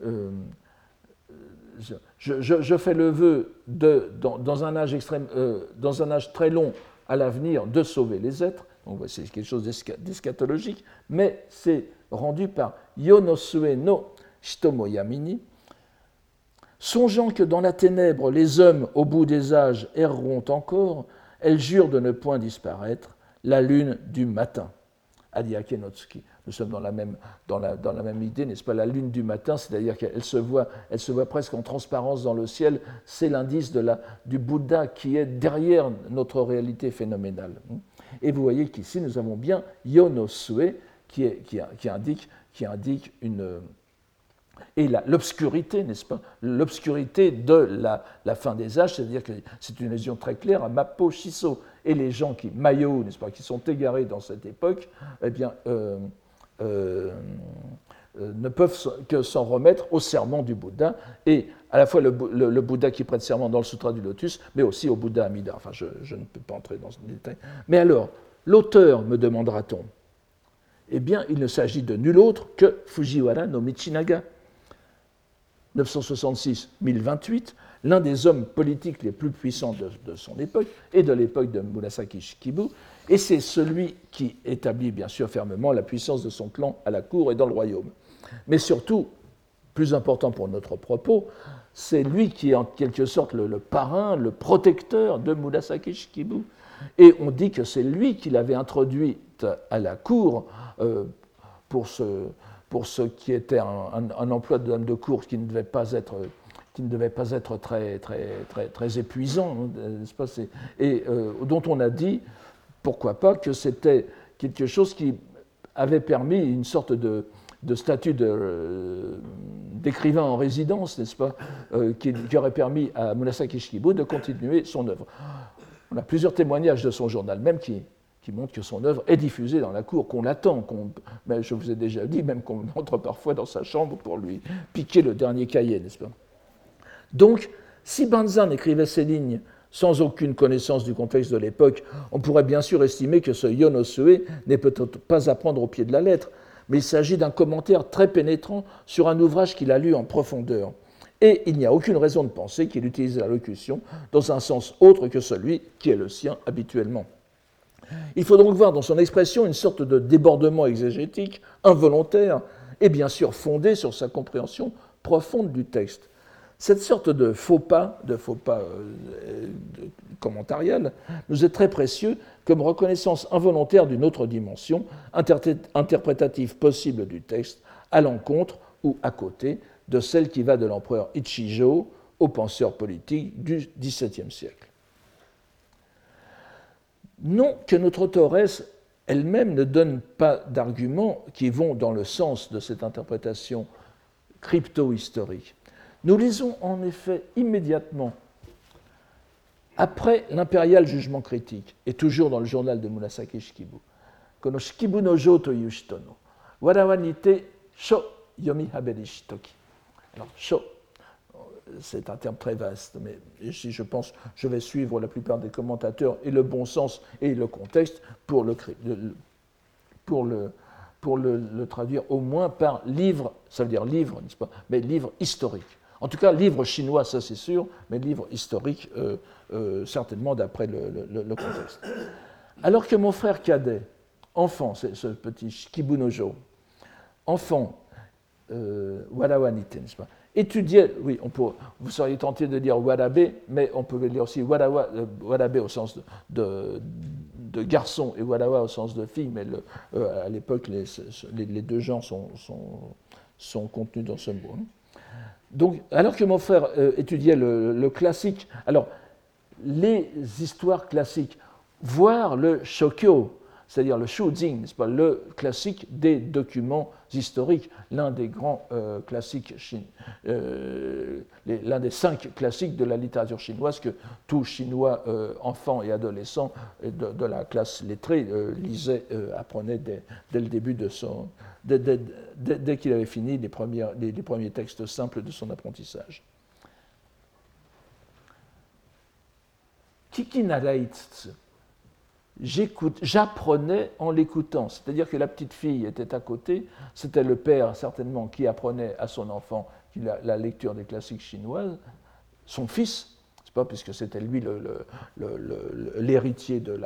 Je fais le vœu dans un âge extrême, dans un âge très long à l'avenir, de sauver les êtres. Donc c'est quelque chose d'eschatologique, mais c'est rendu par Yonosue no Shitomo Yamini. Songeant que dans la ténèbre, les hommes, au bout des âges, erreront encore, elle jure de ne point disparaître, la lune du matin. Adiake no Tsuki. Nous sommes dans la même idée, n'est-ce pas? La lune du matin, c'est-à-dire qu'elle se voit presque en transparence dans le ciel. C'est l'indice du Bouddha qui est derrière notre réalité phénoménale. Et vous voyez qu'ici, nous avons bien Yonosue qui indique une. Et l'obscurité, n'est-ce pas? L'obscurité de la fin des âges, c'est-à-dire que c'est une allusion très claire à Mappo Shiso. Et les gens Mayo, n'est-ce pas, qui sont égarés dans cette époque, eh bien, ne peuvent que s'en remettre au serment du Bouddha, et à la fois le Bouddha qui prête serment dans le Sutra du Lotus, mais aussi au Bouddha Amida. Enfin, je ne peux pas entrer dans ce détail. Mais alors, l'auteur, me demandera-t-on? Eh bien, il ne s'agit de nul autre que Fujiwara no Michinaga, 966-1028, l'un des hommes politiques les plus puissants de son époque et de l'époque de Murasaki Shikibu, et c'est celui qui établit bien sûr fermement la puissance de son clan à la cour et dans le royaume. Mais surtout, plus important pour notre propos, c'est lui qui est en quelque sorte le parrain, le protecteur de Murasaki Shikibu, et on dit que c'est lui qui l'avait introduite à la cour pour ce qui était un emploi de dame de cour qui ne devait pas être très épuisant, n'est-ce pas, et dont on a dit, pourquoi pas, que c'était quelque chose qui avait permis une sorte de statut d'écrivain en résidence, n'est-ce pas, qui aurait permis à Murasaki Shikibu de continuer son œuvre. On a plusieurs témoignages de son journal même qui montrent que son œuvre est diffusée dans la cour, qu'on l'attend, mais je vous ai déjà dit, même qu'on entre parfois dans sa chambre pour lui piquer le dernier cahier, n'est-ce pas? Donc, si Banzan écrivait ces lignes sans aucune connaissance du contexte de l'époque, on pourrait bien sûr estimer que ce Yonosue n'est peut-être pas à prendre au pied de la lettre, mais il s'agit d'un commentaire très pénétrant sur un ouvrage qu'il a lu en profondeur. Et il n'y a aucune raison de penser qu'il utilise la locution dans un sens autre que celui qui est le sien habituellement. Il faut donc voir dans son expression une sorte de débordement exégétique, involontaire, et bien sûr fondé sur sa compréhension profonde du texte. Cette sorte de faux pas commentarial, nous est très précieux comme reconnaissance involontaire d'une autre dimension interprétative possible du texte, à l'encontre ou à côté de celle qui va de l'empereur Ichijo au penseur politique du XVIIe siècle. Non que notre autoresse elle-même ne donne pas d'arguments qui vont dans le sens de cette interprétation crypto-historique. Nous lisons en effet immédiatement, après l'impérial jugement critique, et toujours dans le journal de Murasaki Shikibu, Kono Shikibu no jo toyu shito no warawa ni te sho yomi haberi shitoki. Alors, sho, c'est un terme très vaste, mais ici, je pense, je vais suivre la plupart des commentateurs et le bon sens et le contexte pour le traduire au moins par livre, ça veut dire livre, n'est-ce pas, mais livre historique. En tout cas, livre chinois, ça c'est sûr, mais livre historique, certainement d'après le contexte. Alors que mon frère cadet, enfant, c'est ce petit Kibunojo, enfant, Warawa Nite, n'est-ce pas, étudiait, oui, vous seriez tenté de dire Warabe, mais on peut lire aussi Warabe au sens de garçon et Warawa au sens de fille, mais à l'époque, les deux genres sont contenus dans ce mot. Donc, alors que mon frère étudiait le classique, alors, les histoires classiques, voire le shokyo, c'est-à-dire le shujin, n'est-ce pas, le classique des documents historiques, l'un des grands classiques, l'un des 5 classiques de la littérature chinoise que tout Chinois enfant et adolescent de la classe lettrée lisait, apprenait dès le début de son... dès qu'il avait fini les premiers textes simples de son apprentissage. Kiki naraitsu. J'apprenais en l'écoutant, c'est-à-dire que la petite fille était à côté, c'était le père certainement qui apprenait à son enfant la lecture des classiques chinoises, son fils, c'est pas puisque c'était lui l'héritier de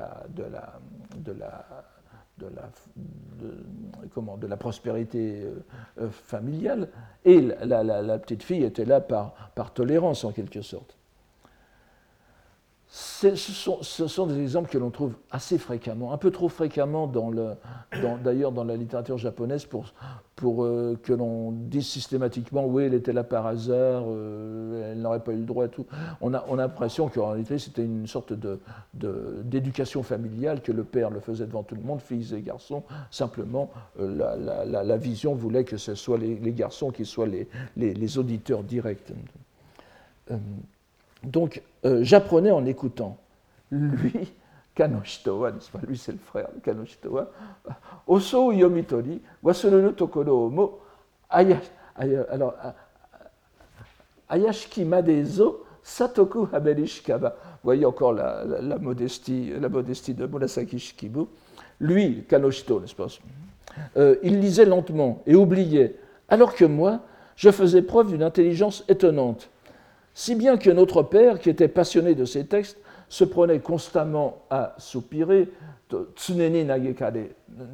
la prospérité familiale, et la petite fille était là par tolérance en quelque sorte. Ce sont des exemples que l'on trouve assez fréquemment, un peu trop fréquemment d'ailleurs dans la littérature japonaise pour que l'on dise systématiquement oui, elle était là par hasard, elle n'aurait pas eu le droit et tout. On a l'impression qu'en réalité c'était une sorte d'éducation familiale, que le père le faisait devant tout le monde, filles et garçons. Simplement, la vision voulait que ce soit les garçons qui soient les auditeurs directs. Donc, j'apprenais en écoutant. Lui, Kanoshitowa, n'est-ce pas, lui c'est le frère de Kanoshitowa, Oso yomitori, wasuru no tokoro mo, alors, Ayashiki madezo, satoku haberi shikaba. Vous voyez encore la modestie de Murasaki Shikibu. Lui, Kanoshito, n'est-ce pas, il lisait lentement et oubliait, alors que moi, je faisais preuve d'une intelligence étonnante. Si bien que notre père, qui était passionné de ces textes, se prenait constamment à soupirer, tsuneni nagekare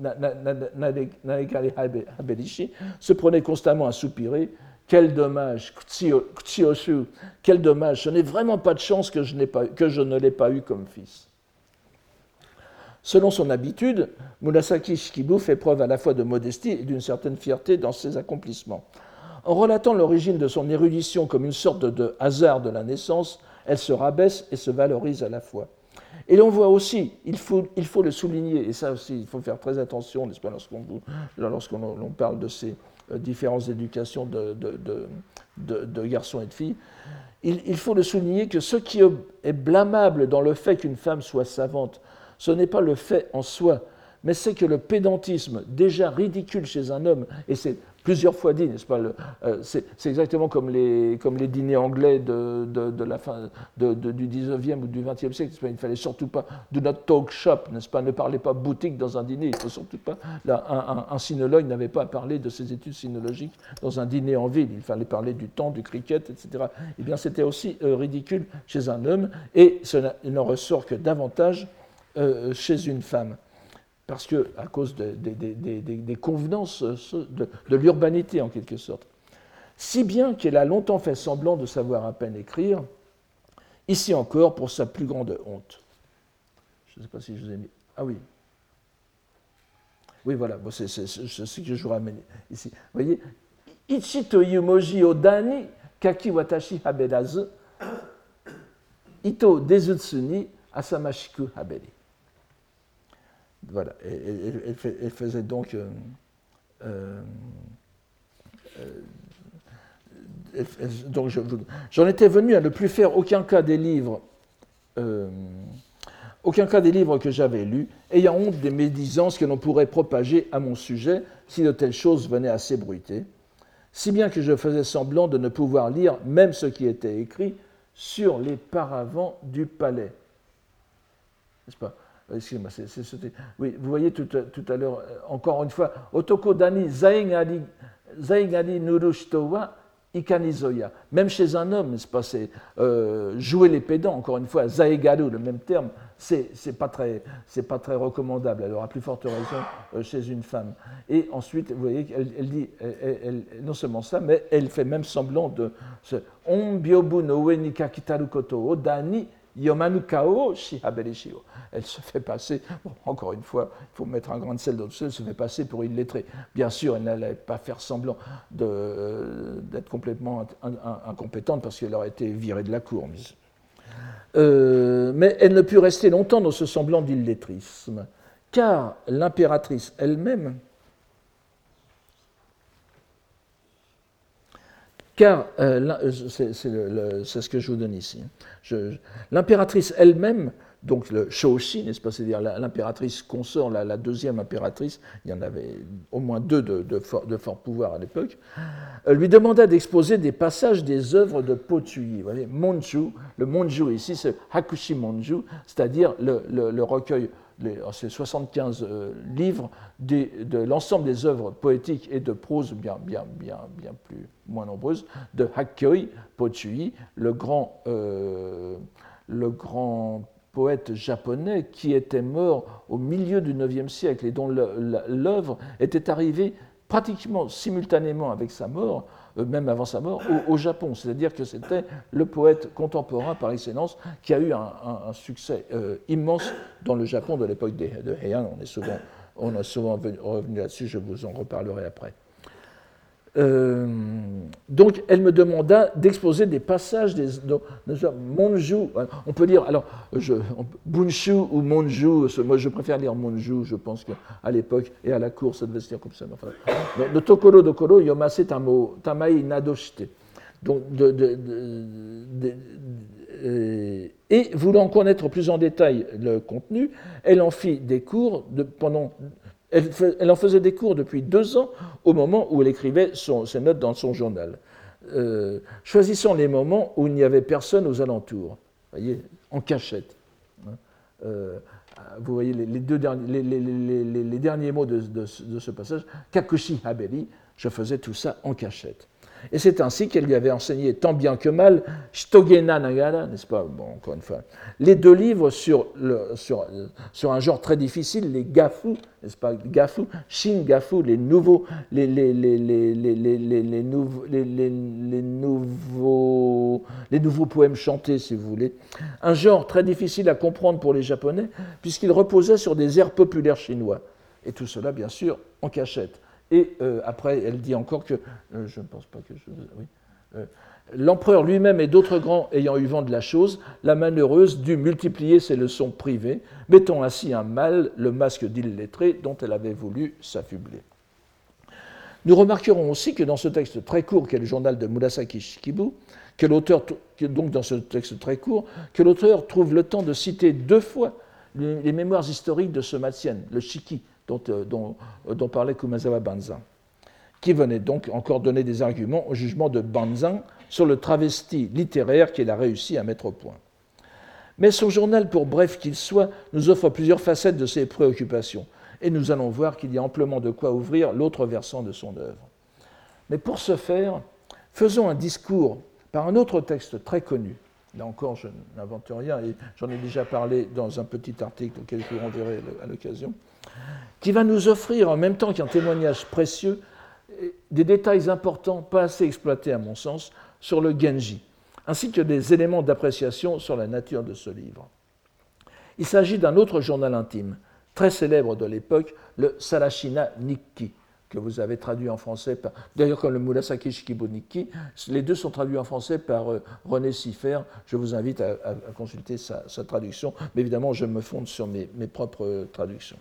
haberishi, se prenait constamment à soupirer, quel dommage, kuchioshu, quel dommage, ce n'est vraiment pas de chance que je ne l'ai pas eu comme fils. Selon son habitude, Murasaki Shikibu fait preuve à la fois de modestie et d'une certaine fierté dans ses accomplissements. En relatant l'origine de son érudition comme une sorte de hasard de la naissance, elle se rabaisse et se valorise à la fois. Et l'on voit aussi, il faut le souligner, et ça aussi, il faut faire très attention, n'est-ce pas, lorsqu'on parle de ces différentes éducations de garçons et de filles, il faut le souligner que ce qui est blâmable dans le fait qu'une femme soit savante, ce n'est pas le fait en soi, mais c'est que le pédantisme, déjà ridicule chez un homme, et c'est plusieurs fois dit, n'est-ce pas, c'est exactement comme les dîners anglais de la fin du 19e ou du 20e siècle. Il ne fallait surtout pas do not talk shop, n'est-ce pas, ne parlez pas boutique dans un dîner, il ne faut surtout pas. Là, un sinologue n'avait pas à parler de ses études sinologiques dans un dîner en ville, il fallait parler du temps, du cricket, etc. Eh bien, c'était aussi ridicule chez un homme, et il n'en ressort que davantage chez une femme. Parce que, à cause des convenances de l'urbanité, en quelque sorte. Si bien qu'elle a longtemps fait semblant de savoir à peine écrire, ici encore pour sa plus grande honte. Je ne sais pas si je vous ai mis. Ah oui. Oui, voilà, c'est ce que je vous ramène ici. Vous voyez, Ichi to yumoji o dani kaki watashi haberazu, ito dezutsu ni asamashiku haberi. Voilà, elle faisait donc. Donc j'en étais venu à ne plus faire aucun cas des livres que j'avais lus, ayant honte des médisances que l'on pourrait propager à mon sujet si de telles choses venaient à s'ébruiter, si bien que je faisais semblant de ne pouvoir lire même ce qui était écrit sur les paravents du palais. N'est-ce pas? Excusez-moi, oui, vous voyez tout à l'heure, encore une fois, Otoko dani zaigari nuru shito wa ikanizoya. Même chez un homme, n'est-ce pas, c'est jouer les pédants, encore une fois, zaegaru, le même terme, c'est pas très recommandable. Elle aura plus forte raison chez une femme. Et ensuite, vous voyez, elle dit, non seulement ça, mais elle fait même semblant de onbyobu no ue ni kakitaru koto o dani yomanu kao shihaberi shio. Elle se fait passer, bon, encore une fois, il faut mettre un grain de sel dans tout ça, elle se fait passer pour une lettrée. Bien sûr, elle n'allait pas faire semblant d'être complètement incompétente parce qu'elle aurait été virée de la cour. Mais elle ne put rester longtemps dans ce semblant d'illettrisme, car l'impératrice elle-même, c'est ce que je vous donne ici, l'impératrice elle-même, donc le Shoshi, n'est-ce pas, c'est-à-dire l'impératrice consort, la deuxième impératrice, il y en avait au moins deux de fort pouvoir à l'époque, lui demanda d'exposer des passages des œuvres de Pochuyi. Vous voyez, Monju, le Monju ici, c'est Hakushi Monju, c'est-à-dire le recueil, c'est 75 livres de l'ensemble des œuvres poétiques et de prose bien plus moins nombreuses de Hakkoi Pochuyi, le grand poète japonais qui était mort au milieu du IXe siècle et dont l'œuvre était arrivée pratiquement simultanément avec sa mort, même avant sa mort, au Japon. C'est-à-dire que c'était le poète contemporain par excellence qui a eu un succès immense dans le Japon de l'époque de Heian. On est souvent revenu là-dessus, je vous en reparlerai après. Donc, elle me demanda d'exposer des passages des Monju. On peut dire, alors, Bunshu ou Monju, moi je préfère lire Monju, je pense qu'à l'époque et à la cour, ça devait se dire comme ça. Enfin, le Tokoro Dokoro Yomase Tamai Nadoshite. Donc, et voulant connaître plus en détail le contenu, elle en fit des cours Elle en faisait des cours depuis 2 ans au moment où elle écrivait ses notes dans son journal, choisissant les moments où il n'y avait personne aux alentours, vous voyez, en cachette. Vous voyez les derniers mots de ce passage, Kakushi Haberi, je faisais tout ça en cachette. Et c'est ainsi qu'elle lui avait enseigné tant bien que mal Shitogena Nagara, n'est-ce pas, bon, encore une fois, les 2 livres sur un genre très difficile, les gafu, n'est-ce pas, gafu, shin gafu, les nouveaux poèmes chantés, si vous voulez, un genre très difficile à comprendre pour les Japonais, puisqu'il reposait sur des airs populaires chinois. Et tout cela, bien sûr, en cachette. Et après, elle dit encore que, je ne pense pas que l'empereur lui-même et d'autres grands ayant eu vent de la chose, la malheureuse dut multiplier ses leçons privées, mettant ainsi à mal le masque d'illettré dont elle avait voulu s'affubler. Nous remarquerons aussi que dans ce texte très court qu'est le journal de Murasaki Shikibu, que l'auteur trouve le temps de citer 2 fois les mémoires historiques de ce Matsien, le Shiki, dont parlait Kumazawa Banzan, qui venait donc encore donner des arguments au jugement de Banzan sur le travesti littéraire qu'il a réussi à mettre au point. Mais son journal, pour bref qu'il soit, nous offre plusieurs facettes de ses préoccupations, et nous allons voir qu'il y a amplement de quoi ouvrir l'autre versant de son œuvre. Mais pour ce faire, faisons un discours par un autre texte très connu. Là encore, je n'invente rien, et j'en ai déjà parlé dans un petit article auquel je vous renverrai à l'occasion, qui va nous offrir, en même temps qu'un témoignage précieux, des détails importants, pas assez exploités à mon sens, sur le Genji, ainsi que des éléments d'appréciation sur la nature de ce livre. Il s'agit d'un autre journal intime, très célèbre de l'époque, le Sarashina Nikki, que vous avez traduit en français, d'ailleurs comme le Murasaki Shikibu Nikki, les 2 sont traduits en français par René Siffer. Je vous invite à consulter sa traduction, mais évidemment je me fonde sur mes propres traductions.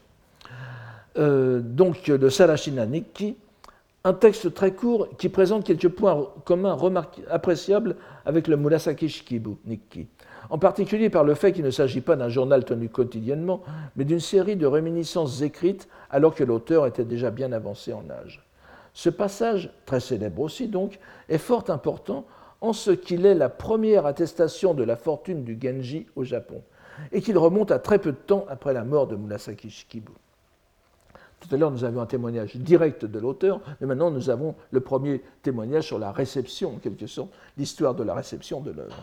Donc le Sarashina Nikki, un texte très court qui présente quelques points communs appréciables avec le Murasaki Shikibu Nikki, en particulier par le fait qu'il ne s'agit pas d'un journal tenu quotidiennement, mais d'une série de réminiscences écrites alors que l'auteur était déjà bien avancé en âge. Ce passage, très célèbre aussi donc, est fort important en ce qu'il est la première attestation de la fortune du Genji au Japon, et qu'il remonte à très peu de temps après la mort de Murasaki Shikibu. Tout à l'heure, nous avions un témoignage direct de l'auteur, mais maintenant, nous avons le premier témoignage sur la réception, en quelque sorte, l'histoire de la réception de l'œuvre.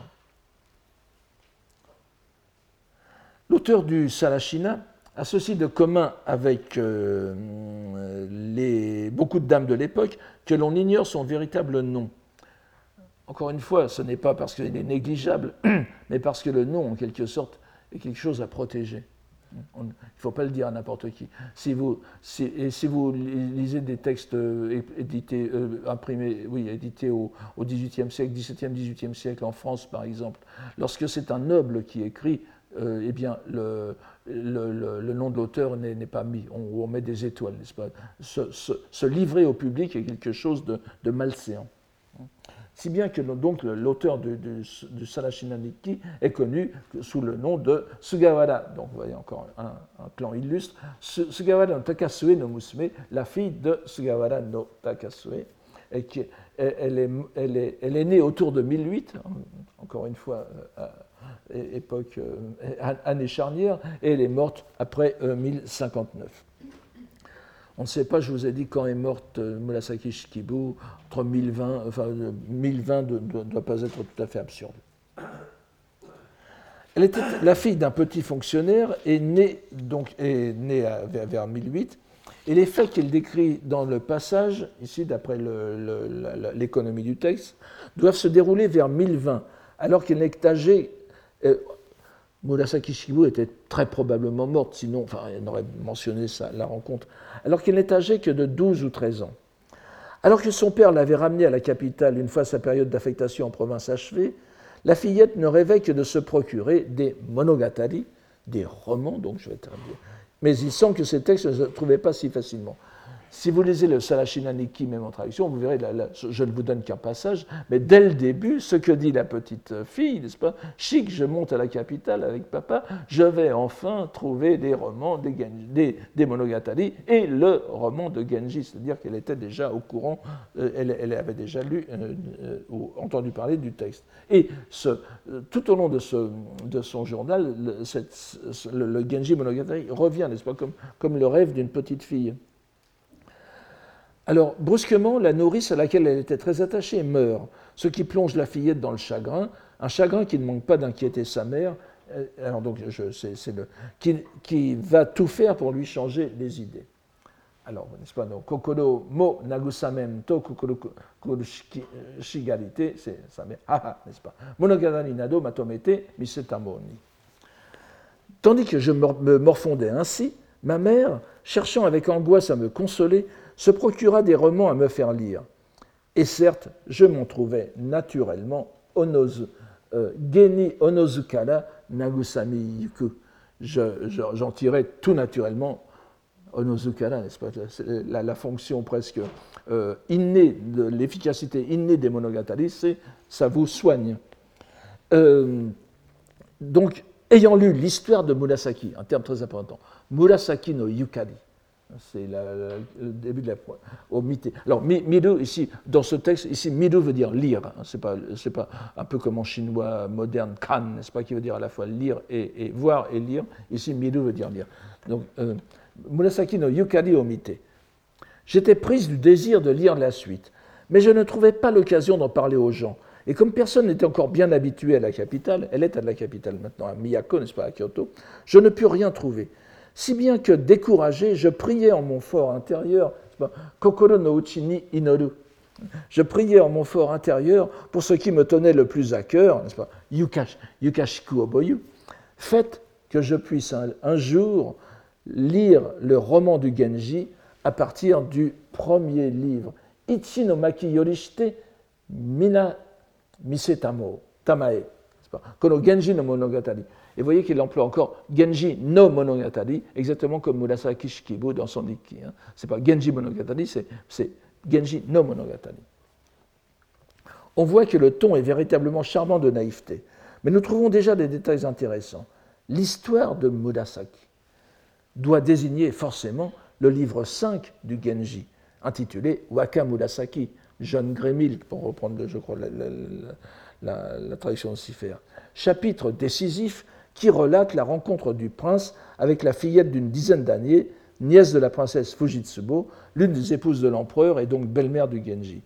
L'auteur du Salashina a ceci de commun avec beaucoup de dames de l'époque que l'on ignore son véritable nom. Encore une fois, ce n'est pas parce qu'il est négligeable, mais parce que le nom, en quelque sorte, est quelque chose à protéger. Il ne faut pas le dire à n'importe qui. Si vous lisez des textes édités au XVIIIe siècle, XVIIe, XVIIIe siècle, en France par exemple, lorsque c'est un noble qui écrit, eh bien, le nom de l'auteur n'est pas mis. On met des étoiles, n'est-ce pas ? Se livrer au public est quelque chose de malséant. Si bien que donc l'auteur du Salashina Nikki est connu sous le nom de Sugawara. Donc vous voyez encore un clan illustre. Sugawara no Takasue no Musume, la fille de Sugawara no Takasue. Elle est née autour de 1008, encore une fois, année charnière, et elle est morte après 1059. On ne sait pas, je vous ai dit quand est morte Murasaki Shikibu, entre 1020, enfin 1020 ne doit pas être tout à fait absurde. Elle était la fille d'un petit fonctionnaire et née vers 1008, et les faits qu'il décrit dans le passage, ici d'après l'économie du texte, doivent se dérouler vers 1020, alors qu'elle n'est âgée. Murasaki Shikibu était très probablement morte, sinon elle aurait mentionné la rencontre, alors qu'elle n'est âgée que de 12 ou 13 ans. Alors que son père l'avait ramenée à la capitale une fois sa période d'affectation en province achevée, la fillette ne rêvait que de se procurer des monogatari, des romans, donc je vais traduire. Mais il semble que ces textes ne se trouvaient pas si facilement. Si vous lisez le Salashina Nikki, même en traduction, vous verrez, je ne vous donne qu'un passage, mais dès le début, ce que dit la petite fille, n'est-ce pas ? Chic, je monte à la capitale avec papa, je vais enfin trouver des romans, des monogatari et le roman de Genji, c'est-à-dire qu'elle était déjà au courant, elle avait déjà lu, entendu parler du texte. Et tout au long de son journal, le Genji monogatari revient, n'est-ce pas, comme le rêve d'une petite fille. Alors, brusquement, la nourrice à laquelle elle était très attachée meurt, ce qui plonge la fillette dans le chagrin, un chagrin qui ne manque pas d'inquiéter sa mère, alors donc, qui va tout faire pour lui changer les idées. Alors, n'est-ce pas, donc, kokoro mo nagusamem to kokoro shigarite, c'est sa mère, n'est-ce pas, monogatari nado matomete misetamoni. Tandis que je me morfondais ainsi, ma mère, cherchant avec angoisse à me consoler, se procura des romans à me faire lire. Et certes, je m'en trouvais naturellement geni onozukara nagusami yuku. J'en tirais tout naturellement onozukara, n'est-ce pas, la fonction presque innée, l'efficacité innée des monogatari, c'est ça vous soigne. Donc, ayant lu l'histoire de Murasaki, un terme très important, Murasaki no Yukari, c'est le début de la au mité. Alors, miru, ici, dans ce texte, ici, miru veut dire lire. C'est pas un peu comme en chinois moderne, kan, n'est-ce pas, qui veut dire à la fois lire et voir et lire. Ici, miru veut dire lire. Donc, Murasaki no Yukari o mité. J'étais prise du désir de lire la suite, mais je ne trouvais pas l'occasion d'en parler aux gens. Et comme personne n'était encore bien habitué à la capitale, elle est à la capitale maintenant, à Miyako, n'est-ce pas, à Kyoto, je ne pus rien trouver. Si bien que, découragé, je priais en mon fort intérieur, kokoro no uchi ni inoru. Je priais en mon fort intérieur pour ce qui me tenait le plus à cœur, n'est-ce pas, yukashiku oboyu. Faites que je puisse un jour lire le roman du Genji à partir du premier livre. Ichi no maki yorishite mina misetamo tamae. Kono Genji no monogatari. Et vous voyez qu'il emploie encore Genji no monogatari, exactement comme Murasaki Shikibu dans son Nikki. Ce n'est pas Genji monogatari, c'est Genji no monogatari. On voit que le ton est véritablement charmant de naïveté, mais nous trouvons déjà des détails intéressants. L'histoire de Murasaki doit désigner forcément le livre 5 du Genji, intitulé Waka Murasaki, jeune Grémil, pour reprendre, je crois, la traduction de Cipher. Chapitre décisif qui relate la rencontre du prince avec la fillette d'une dizaine d'années, nièce de la princesse Fujitsubo, l'une des épouses de l'empereur et donc belle-mère du Genji.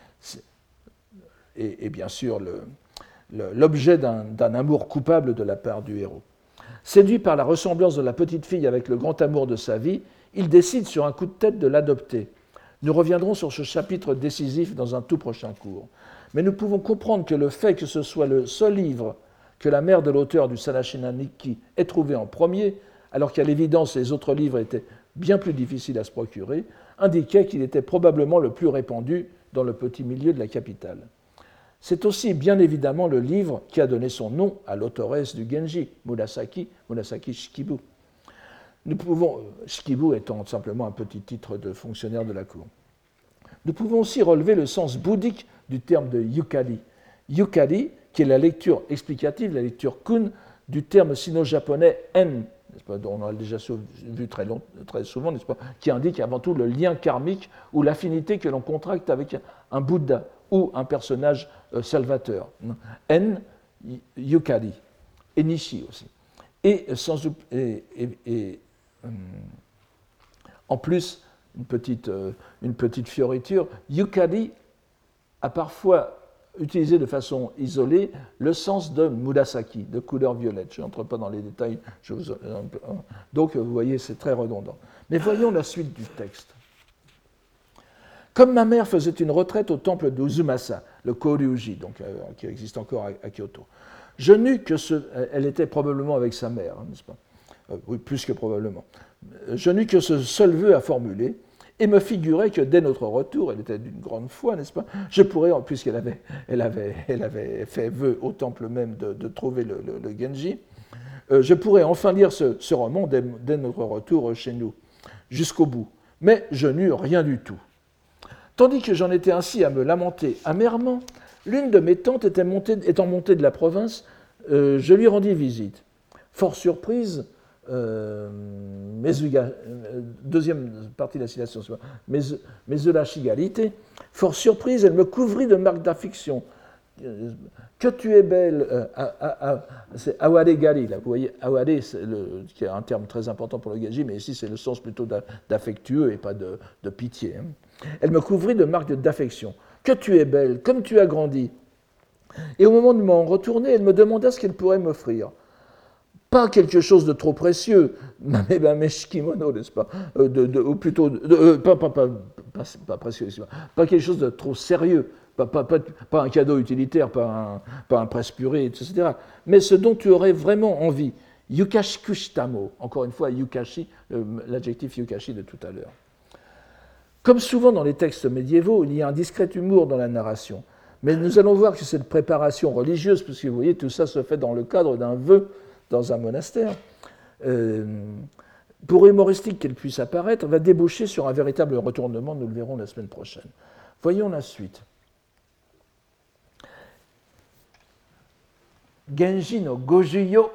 Et bien sûr, l'objet d'un amour coupable de la part du héros. Séduit par la ressemblance de la petite fille avec le grand amour de sa vie, il décide sur un coup de tête de l'adopter. Nous reviendrons sur ce chapitre décisif dans un tout prochain cours. Mais nous pouvons comprendre que le fait que ce soit le seul livre que la mère de l'auteur du Sanashina Nikki ait trouvé en premier, alors qu'à l'évidence les autres livres étaient bien plus difficiles à se procurer, indiquait qu'il était probablement le plus répandu dans le petit milieu de la capitale. C'est aussi bien évidemment le livre qui a donné son nom à l'autoresse du Genji, Murasaki Shikibu. Nous pouvons, Shikibu étant simplement un petit titre de fonctionnaire de la cour. Nous pouvons aussi relever le sens bouddhique du terme de yukari. Yukari, qui est la lecture explicative, la lecture kun, du terme sino-japonais en, on en a déjà vu très souvent, n'est-ce pas, qui indique avant tout le lien karmique ou l'affinité que l'on contracte avec un Bouddha ou un personnage salvateur. En, yukari, et nishi aussi. En plus, une petite fioriture, yukari a parfois utilisé de façon isolée le sens de murasaki, de couleur violette. Je n'entre pas dans les détails, donc vous voyez, c'est très redondant. Mais voyons la suite du texte. Comme ma mère faisait une retraite au temple d'Uzumasa, le Koryuji, donc, qui existe encore à Kyoto, je n'eus que elle était probablement avec sa mère, hein, n'est-ce pas? Oui, plus que probablement. Je n'eus que ce seul vœu à formuler, et me figurait que dès notre retour, elle était d'une grande foi, n'est-ce pas, je pourrais, puisqu'elle avait fait vœu au temple même de trouver le Genji, je pourrais enfin lire ce roman dès notre retour chez nous, jusqu'au bout. Mais je n'eus rien du tout. Tandis que j'en étais ainsi à me lamenter amèrement, l'une de mes tantes étant montée de la province, je lui rendis visite. Fort surprise, deuxième partie de la citation, Mesula-Shigalite, fort surprise, elle me couvrit de marques d'affection. Que tu es belle, c'est Aware Gari, là, vous voyez, Aware, qui est un terme très important pour le Genji, mais ici c'est le sens plutôt d'affectueux et pas de pitié. Hein. Elle me couvrit de marques d'affection. Que tu es belle, comme tu as grandi. Et au moment de m'en retourner, elle me demanda ce qu'elle pourrait m'offrir. Pas quelque chose de trop précieux, mais mes kimono, n'est-ce pas, ou plutôt, pas précieux, pas quelque chose de trop sérieux, pas un cadeau utilitaire, pas un presse-purée, etc. Mais ce dont tu aurais vraiment envie. Yukashi kushitamo, encore une fois, yukashi, l'adjectif yukashi de tout à l'heure. Comme souvent dans les textes médiévaux, il y a un discret humour dans la narration. Mais nous allons voir que cette préparation religieuse, puisque vous voyez, tout ça se fait dans le cadre d'un vœu dans un monastère, pour humoristique qu'elle puisse apparaître, va déboucher sur un véritable retournement, nous le verrons la semaine prochaine. Voyons la suite. Genji no Gojuyo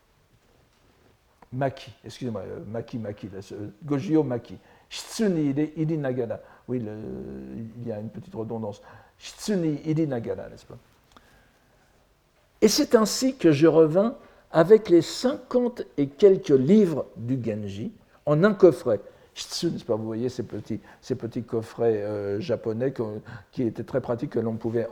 Maki, excusez-moi, Maki, Gojuyo Maki. Shitsuni iri nagara. Oui, il y a une petite redondance. Shitsuni iri nagara, n'est-ce pas? Et c'est ainsi que je revins avec les 50 et quelques livres du Genji en un coffret. Shitsu, n'est-ce pas? Vous voyez ces petits coffrets japonais qui étaient très pratiques, que l'on pouvait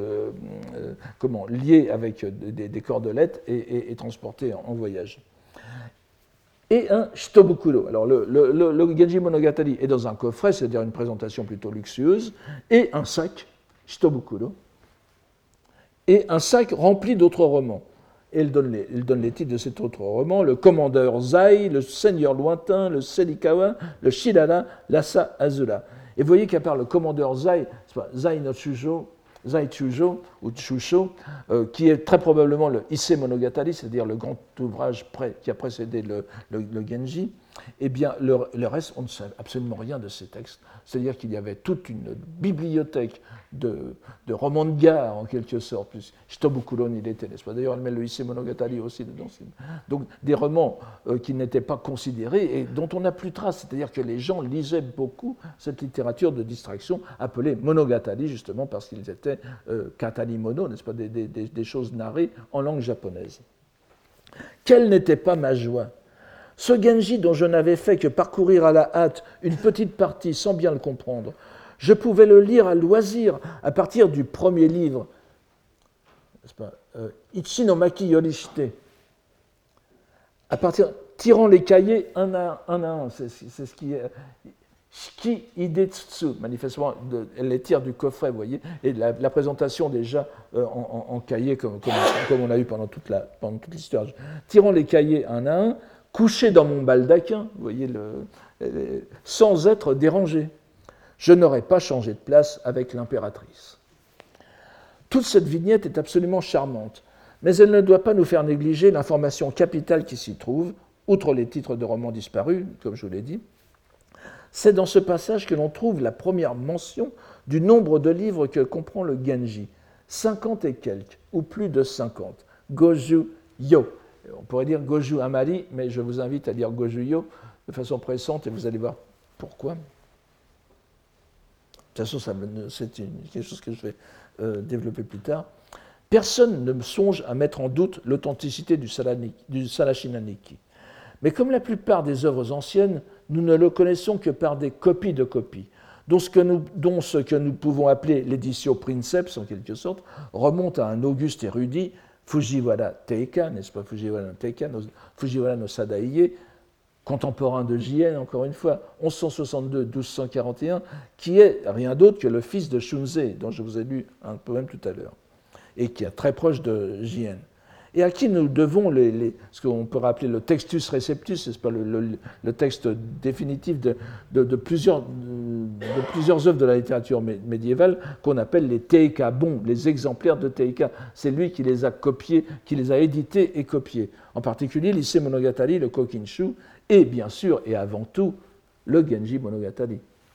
lier avec des cordelettes et transporter en voyage. Et un shitobukuro. Alors le Genji Monogatari est dans un coffret, c'est-à-dire une présentation plutôt luxueuse, et un sac, shitobukuro, et un sac rempli d'autres romans. Et il donne les titres de cet autre roman: le commandeur Zai, le seigneur lointain, le Selikawa, le Shirara, l'Asa Azura. Et vous voyez qu'à part le commandeur Zai, Zai no Chujo, Zai Chujo, ou Chusho, qui est très probablement le Issei Monogatari, c'est-à-dire le grand ouvrage qui a précédé le Genji, eh bien, le reste, on ne sait absolument rien de ces textes. C'est-à-dire qu'il y avait toute une bibliothèque de romans de gare, en quelque sorte. Shitobukuro il était, n'est-ce pas? D'ailleurs, elle met le Issei Monogatari aussi dedans. Donc, des romans qui n'étaient pas considérés et dont on n'a plus trace. C'est-à-dire que les gens lisaient beaucoup cette littérature de distraction appelée Monogatari, justement parce qu'ils étaient katari mono, n'est-ce pas? Des choses narrées en langue japonaise. Quelle n'était pas ma joie! Ce Genji dont je n'avais fait que parcourir à la hâte une petite partie sans bien le comprendre, je pouvais le lire à loisir à partir du premier livre, Ichi no Maki Yorishite, à partir, tirant les cahiers un à un, c'est ce qui est. Shiki Hidetsu, manifestement, elle les tire du coffret, vous voyez, et la présentation déjà en cahier, comme on a eu pendant toute l'histoire. Tirant les cahiers un à un, couché dans mon baldaquin, vous voyez, sans être dérangé. Je n'aurais pas changé de place avec l'impératrice. Toute cette vignette est absolument charmante, mais elle ne doit pas nous faire négliger l'information capitale qui s'y trouve, outre les titres de romans disparus, comme je vous l'ai dit. C'est dans ce passage que l'on trouve la première mention du nombre de livres que comprend le Genji. 50 et quelques, ou plus de 50. Goju yo. On pourrait dire Goju amari, mais je vous invite à dire Goju yo de façon pressante et vous allez voir pourquoi. De toute façon, c'est quelque chose que je vais développer plus tard. Personne ne songe à mettre en doute l'authenticité du Salashinaniki. Mais comme la plupart des œuvres anciennes, nous ne le connaissons que par des copies de copies, dont ce que nous pouvons appeler l'édition princeps, en quelque sorte, remonte à un auguste érudit, Fujiwara Teika, n'est-ce pas, Fujiwara no Sadaiye, contemporain de Jien, encore une fois, 1162-1241, qui est rien d'autre que le fils de Shunzei, dont je vous ai lu un poème tout à l'heure, et qui est très proche de Jien. Et à qui nous devons ce qu'on peut rappeler le textus receptus, c'est pas le texte définitif de plusieurs œuvres de la littérature médiévale qu'on appelle les Teika bon, les exemplaires de Teika. C'est lui qui les a copiés, qui les a édités et copiés. En particulier l'Issei Monogatari, le Kokinshu, et bien sûr et avant tout le Genji Monogatari.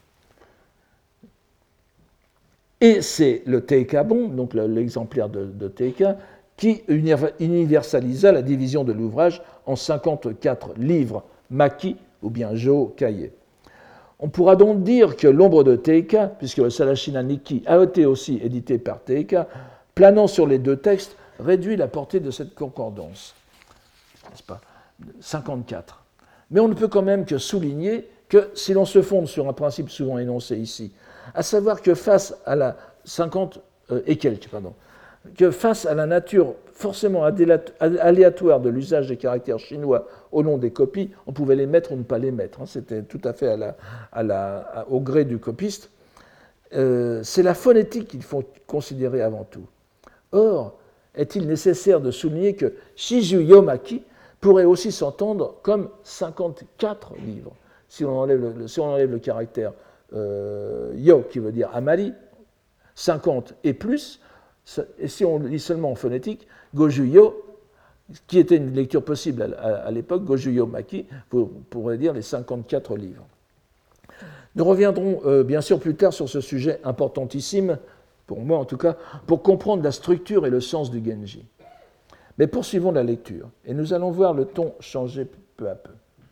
Et c'est le Teika bon, donc l'exemplaire de Teika, qui universalisa la division de l'ouvrage en 54 livres, maki ou bien jo kaye. On pourra donc dire que l'ombre de Teika, puisque le Salashinaniki a été aussi édité par Teika, planant sur les deux textes, réduit la portée de cette concordance. N'est-ce pas ? 54. Mais on ne peut quand même que souligner que si l'on se fonde sur un principe souvent énoncé ici, à savoir que face à la 50 et quelques, que face à la nature forcément aléatoire de l'usage des caractères chinois au long des copies, on pouvait les mettre ou ne pas les mettre. C'était tout à fait au gré du copiste. C'est la phonétique qu'il faut considérer avant tout. Or, est-il nécessaire de souligner que Shiju Yomaki pourrait aussi s'entendre comme 54 livres, si on enlève le caractère yo, qui veut dire amari, 50 et plus. Et si on lit seulement en phonétique, Goju-yo, qui était une lecture possible à l'époque, Goju-yo Maki, vous pourrez dire les 54 livres. Nous reviendrons bien sûr plus tard sur ce sujet importantissime, pour moi en tout cas, pour comprendre la structure et le sens du Genji. Mais poursuivons la lecture, et nous allons voir le ton changer peu à peu.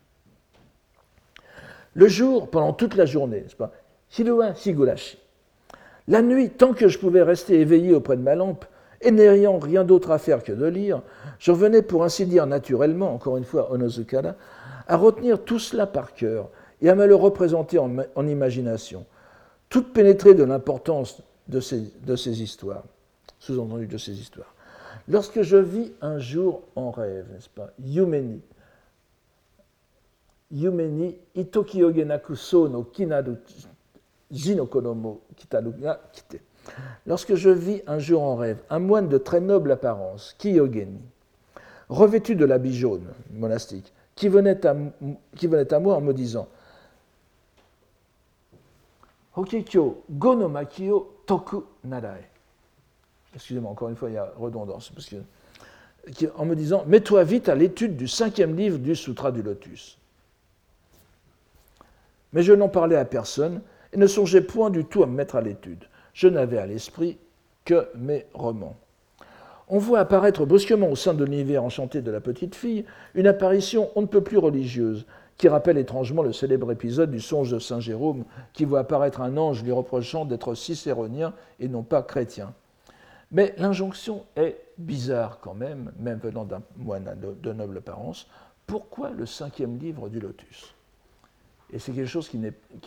Le jour, pendant toute la journée, n'est-ce pas, Hiruwa Higurashi. La nuit, tant que je pouvais rester éveillé auprès de ma lampe, et n'ayant rien d'autre à faire que de lire, je venais pour ainsi dire naturellement, encore une fois Onozukara, à retenir tout cela par cœur et à me le représenter en imagination, toute pénétrée de l'importance de ces histoires, sous-entendu de ces histoires. Lorsque je vis un jour en rêve, n'est-ce pas, Yumeni, itokiogenaku so no kinaru Jinokonomo Kitaruga Kite. Lorsque je vis un jour en rêve un moine de très noble apparence, Kiyogeni, revêtu de l'habit jaune monastique, qui venait à moi en me disant Hokekyo go no maki o toku narae. Excusez-moi, encore une fois, il y a redondance. En me disant mets-toi vite à l'étude du 5e livre du Sutra du Lotus. Mais je n'en parlais à personne et ne songeais point du tout à me mettre à l'étude. Je n'avais à l'esprit que mes romans. On voit apparaître brusquement au sein de l'univers enchanté de la petite fille une apparition on ne peut plus religieuse, qui rappelle étrangement le célèbre épisode du songe de Saint Jérôme, qui voit apparaître un ange lui reprochant d'être cicéronien et non pas chrétien. Mais l'injonction est bizarre quand même venant d'un moine de noble apparence, Pourquoi le 5e livre du Lotus? Et c'est quelque chose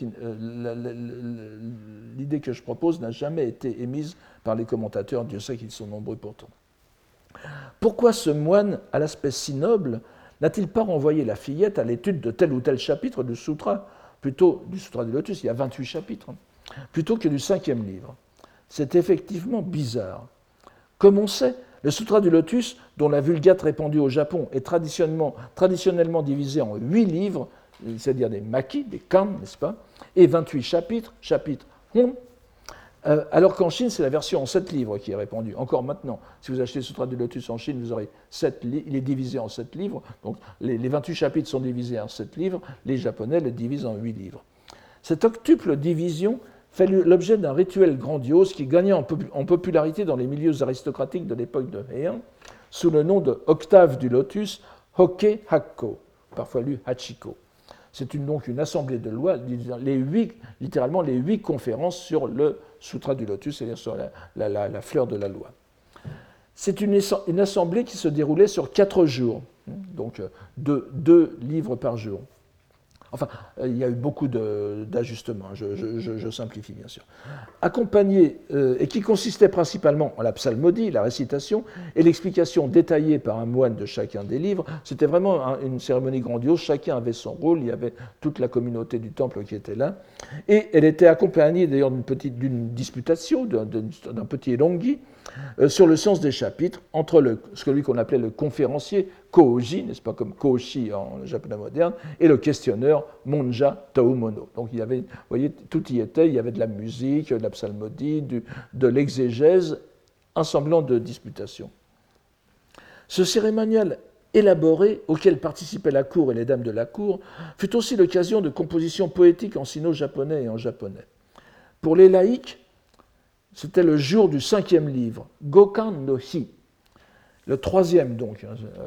l'idée que je propose n'a jamais été émise par les commentateurs, Dieu sait qu'ils sont nombreux pourtant. Pourquoi ce moine à l'aspect si noble n'a-t-il pas renvoyé la fillette à l'étude de tel ou tel chapitre du sutra, plutôt du sutra du Lotus, il y a 28 chapitres, plutôt que du 5e livre? C'est effectivement bizarre. Comme on sait, le Sutra du Lotus, dont la Vulgate répandue au Japon est traditionnellement divisé en 8 livres, c'est-à-dire des maquis, des kan, n'est-ce pas, et 28 chapitres, hon, alors qu'en Chine, c'est la version en 7 livres qui est répandue. Encore maintenant, si vous achetez le Sutra du Lotus en Chine, vous aurez 7 livres, il est divisé en 7 livres, donc les 28 chapitres sont divisés en 7 livres, les Japonais le divisent en 8 livres. Cette octuple division fait l'objet d'un rituel grandiose qui gagnait en popularité dans les milieux aristocratiques de l'époque de Heian, sous le nom de Octave du Lotus, Hokke Hakko, parfois lu Hachiko. C'est donc une assemblée de lois, littéralement les 8 conférences sur le Sutra du Lotus, c'est-à-dire sur la fleur de la loi. C'est une assemblée qui se déroulait sur 4 jours, donc 2 livres par jour. Enfin, il y a eu beaucoup d'ajustements, je simplifie bien sûr. Accompagné, et qui consistait principalement en la psalmodie, la récitation, et l'explication détaillée par un moine de chacun des livres. C'était vraiment une cérémonie grandiose, chacun avait son rôle, il y avait toute la communauté du temple qui était là. Et elle était accompagnée d'ailleurs d'une disputation, d'un petit elonghi, sur le sens des chapitres, entre celui qu'on appelait le conférencier, Kōji, n'est-ce pas, comme Kōshi en japonais moderne, et le questionneur, Monja Taumono. Donc il y avait, vous voyez, tout y était, il y avait de la musique, de la psalmodie, de l'exégèse, un semblant de disputation. Ce cérémonial élaboré, auquel participaient la cour et les dames de la cour, fut aussi l'occasion de compositions poétiques en sino-japonais et en japonais. Pour les laïcs, c'était le jour du 5e livre, Gokan no Hi, le 3e donc,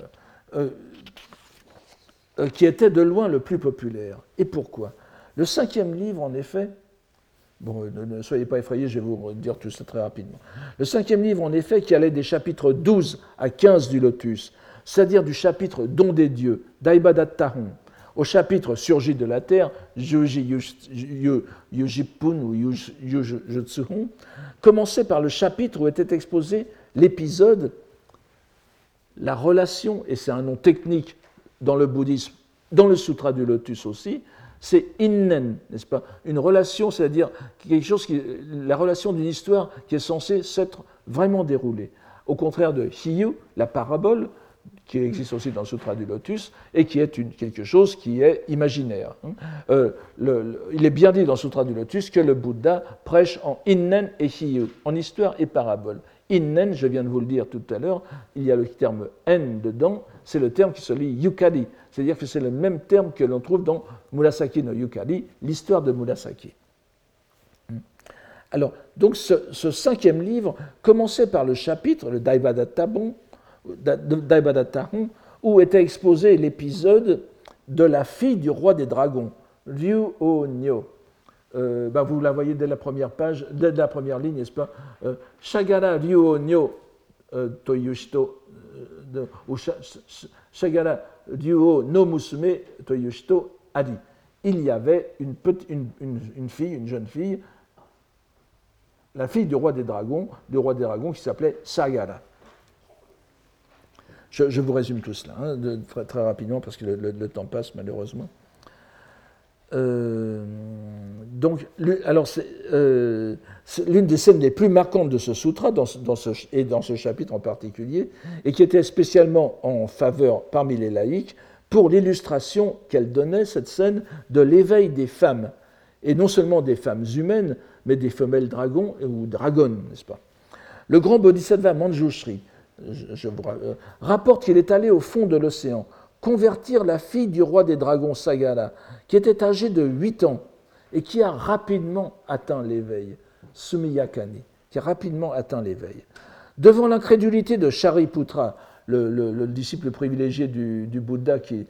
qui était de loin le plus populaire. Et pourquoi? Le 5e livre, en effet, bon, ne soyez pas effrayés, je vais vous dire tout ça très rapidement. Le 5e livre, en effet, qui allait des chapitres 12 à 15 du Lotus, c'est-à-dire du chapitre Don des dieux, Daibadattahon, au chapitre Surgit de la terre, Yuji Yujipun ou Yujutsuhon, commençait par le chapitre où était exposé l'épisode, la relation, et c'est un nom technique dans le bouddhisme, dans le Sutra du Lotus aussi, c'est innen, n'est-ce pas? Une relation, c'est-à-dire quelque chose la relation d'une histoire qui est censée s'être vraiment déroulée. Au contraire de hiyu, la parabole, qui existe aussi dans le Sutra du Lotus, et qui est quelque chose qui est imaginaire. Il est bien dit dans le Sutra du Lotus que le Bouddha prêche en innen et hiyu, en histoire et parabole. Innen, je viens de vous le dire tout à l'heure, il y a le terme en dedans, c'est le terme qui se lit yukari, c'est-à-dire que c'est le même terme que l'on trouve dans Murasaki no Yukari, l'histoire de Murasaki. Alors, donc ce 5e livre commençait par le chapitre, le Daibadattahon, où était exposé l'épisode de la fille du roi des dragons, Ryū-o-Nyo. Vous la voyez dès la première page, dès la première ligne, n'est-ce pas? Shagara Ryū-o-Nyo Toyushito, ou Shagara Ryū-o no Musume Toyushito Ari. Il y avait une fille, une jeune fille, la fille du roi des dragons qui s'appelait Sagara. Je vous résume tout cela, très, très rapidement, parce que le temps passe, malheureusement. Donc, c'est l'une des scènes les plus marquantes de ce sutra, dans ce chapitre en particulier, et qui était spécialement en faveur parmi les laïcs, pour l'illustration qu'elle donnait, cette scène, de l'éveil des femmes, et non seulement des femmes humaines, mais des femelles dragons ou dragones, n'est-ce pas? Le grand bodhisattva Manjushri rapporte qu'il est allé au fond de l'océan convertir la fille du roi des dragons Sagara, qui était âgée de 8 ans et qui a rapidement atteint l'éveil, Sumiyakani, qui a rapidement atteint l'éveil. Devant l'incrédulité de Shariputra, le disciple privilégié du Bouddha qui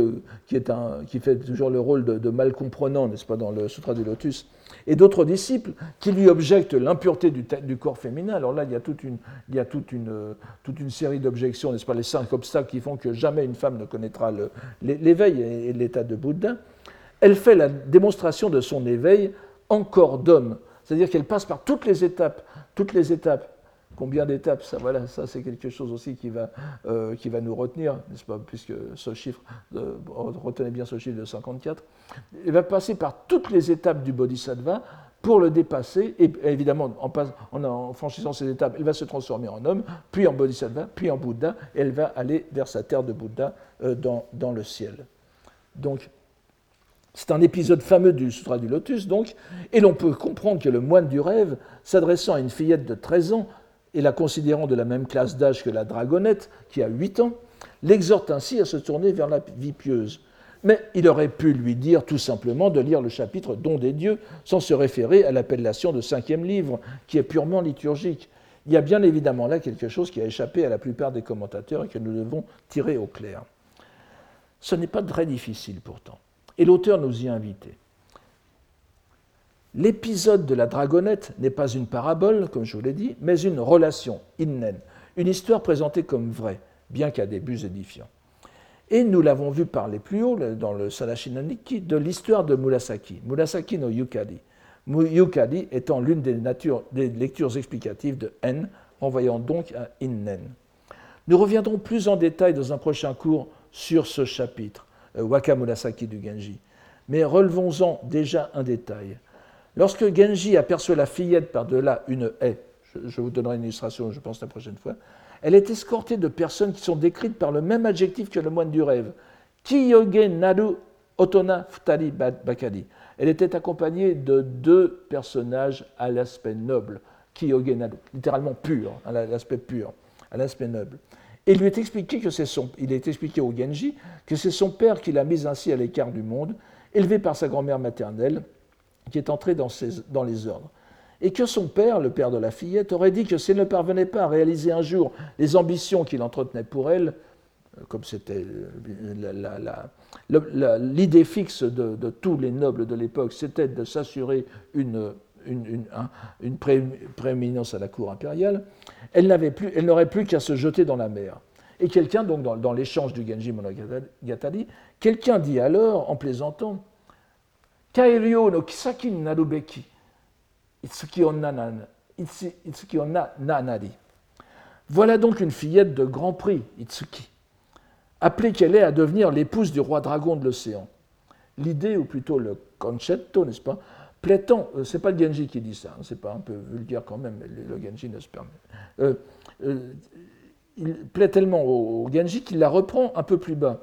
fait toujours le rôle de mal comprenant, n'est-ce pas, dans le Sutra du Lotus, et d'autres disciples qui lui objectent l'impureté du corps féminin. Alors là, il y a toute une série d'objections, n'est-ce pas, les 5 obstacles qui font que jamais une femme ne connaîtra l'éveil et l'état de Bouddha. Elle fait la démonstration de son éveil en corps d'homme, c'est-à-dire qu'elle passe par toutes les étapes. Combien d'étapes, ça, voilà, ça c'est quelque chose aussi qui va nous retenir, n'est-ce pas, puisque ce chiffre, retenez bien ce chiffre de 54, elle va passer par toutes les étapes du Bodhisattva pour le dépasser, et évidemment, en franchissant ces étapes, elle va se transformer en homme, puis en Bodhisattva, puis en Bouddha, et elle va aller vers sa terre de Bouddha dans le ciel. Donc, c'est un épisode fameux du Sutra du Lotus, donc, et l'on peut comprendre que le moine du rêve, s'adressant à une fillette de 13 ans, et la considérant de la même classe d'âge que la dragonnette, qui a 8 ans, l'exhorte ainsi à se tourner vers la vie pieuse. Mais il aurait pu lui dire tout simplement de lire le chapitre Don des dieux, sans se référer à l'appellation de 5e livre, qui est purement liturgique. Il y a bien évidemment là quelque chose qui a échappé à la plupart des commentateurs et que nous devons tirer au clair. Ce n'est pas très difficile pourtant, et l'auteur nous y a invités. L'épisode de la dragonnette n'est pas une parabole, comme je vous l'ai dit, mais une relation, innen, une histoire présentée comme vraie, bien qu'à des buts édifiants. Et nous l'avons vu parler plus haut, dans le Sanashina Nikki, de l'histoire de Murasaki, Murasaki no Yukari. Yukari étant l'une des lectures explicatives de En, renvoyant donc à Innen. Nous reviendrons plus en détail dans un prochain cours sur ce chapitre, Waka Murasaki du Genji. Mais relevons-en déjà un détail. Lorsque Genji aperçoit la fillette par-delà une haie, je vous donnerai une illustration, je pense, la prochaine fois, elle est escortée de personnes qui sont décrites par le même adjectif que le moine du rêve. Kiyoge naru otona futari bakari. Elle était accompagnée de 2 personnages à l'aspect noble. Kiyoge naru, littéralement pur, à l'aspect pur, à l'aspect noble. Et il est expliqué au Genji que c'est son père qui l'a mise ainsi à l'écart du monde, élevé par sa grand-mère maternelle, qui est entré dans les ordres. Et que son père, le père de la fillette, aurait dit que si elle ne parvenait pas à réaliser un jour les ambitions qu'il entretenait pour elle, comme c'était l'idée fixe de tous les nobles de l'époque, c'était de s'assurer une prééminence à la cour impériale, elle n'aurait plus qu'à se jeter dans la mer. Et quelqu'un, donc dans l'échange du Genji Monogatari, quelqu'un dit alors, en plaisantant, Kairyo no kisaki ni narubeki, itsuki onna nanari. Voilà donc une fillette de grand prix, Itsuki, appelée qu'elle est à devenir l'épouse du roi dragon de l'océan. L'idée, ou plutôt le concetto, n'est-ce pas, plaît-tant, c'est pas le Genji qui dit ça, hein, c'est pas un peu vulgaire quand même, mais le Genji ne se permet. Il plaît tellement au Genji qu'il la reprend un peu plus bas.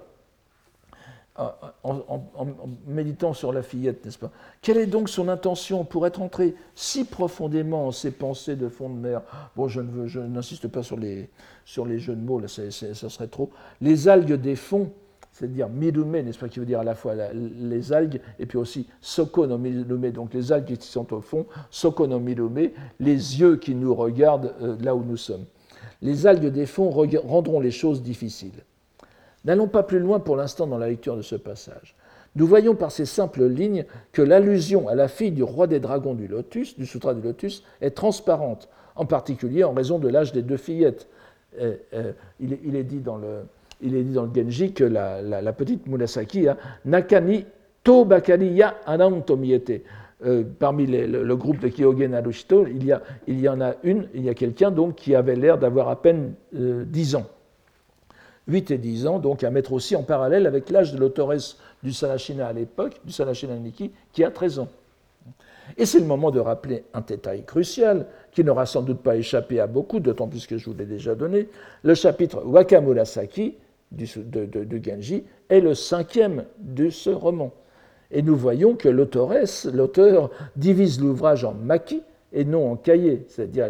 En méditant sur la fillette, n'est-ce pas? Quelle est donc son intention pour être entrée si profondément en ses pensées de fond de mer? Bon, je n'insiste pas sur les jeux de mots, là, ça serait trop. Les algues des fonds, c'est-à-dire mirume, n'est-ce pas, qui veut dire à la fois les algues, et puis aussi soko no mirume, donc les algues qui sont au fond, soko no mirume, les yeux qui nous regardent là où nous sommes. Les algues des fonds rendront les choses difficiles. N'allons pas plus loin pour l'instant dans la lecture de ce passage. Nous voyons par ces simples lignes que l'allusion à la fille du roi des dragons du Lotus, du Sutra du Lotus, est transparente, en particulier en raison de l'âge des 2 fillettes. Il est dit dans le Genji que la petite Murasaki a Nakani to bakari ya anan to miete. Parmi le groupe de Kyogen Narushito, il y a quelqu'un donc qui avait l'air d'avoir à peine 10 ans. 8 et 10 ans, donc à mettre aussi en parallèle avec l'âge de l'autoresse du Sanashina à l'époque, du Sanashina Nikki, qui a 13 ans. Et c'est le moment de rappeler un détail crucial, qui n'aura sans doute pas échappé à beaucoup, d'autant plus que je vous l'ai déjà donné. Le chapitre Waka Murasaki de Genji est le 5e de ce roman. Et nous voyons que l'auteur divise l'ouvrage en maki et non en cahier, c'est-à-dire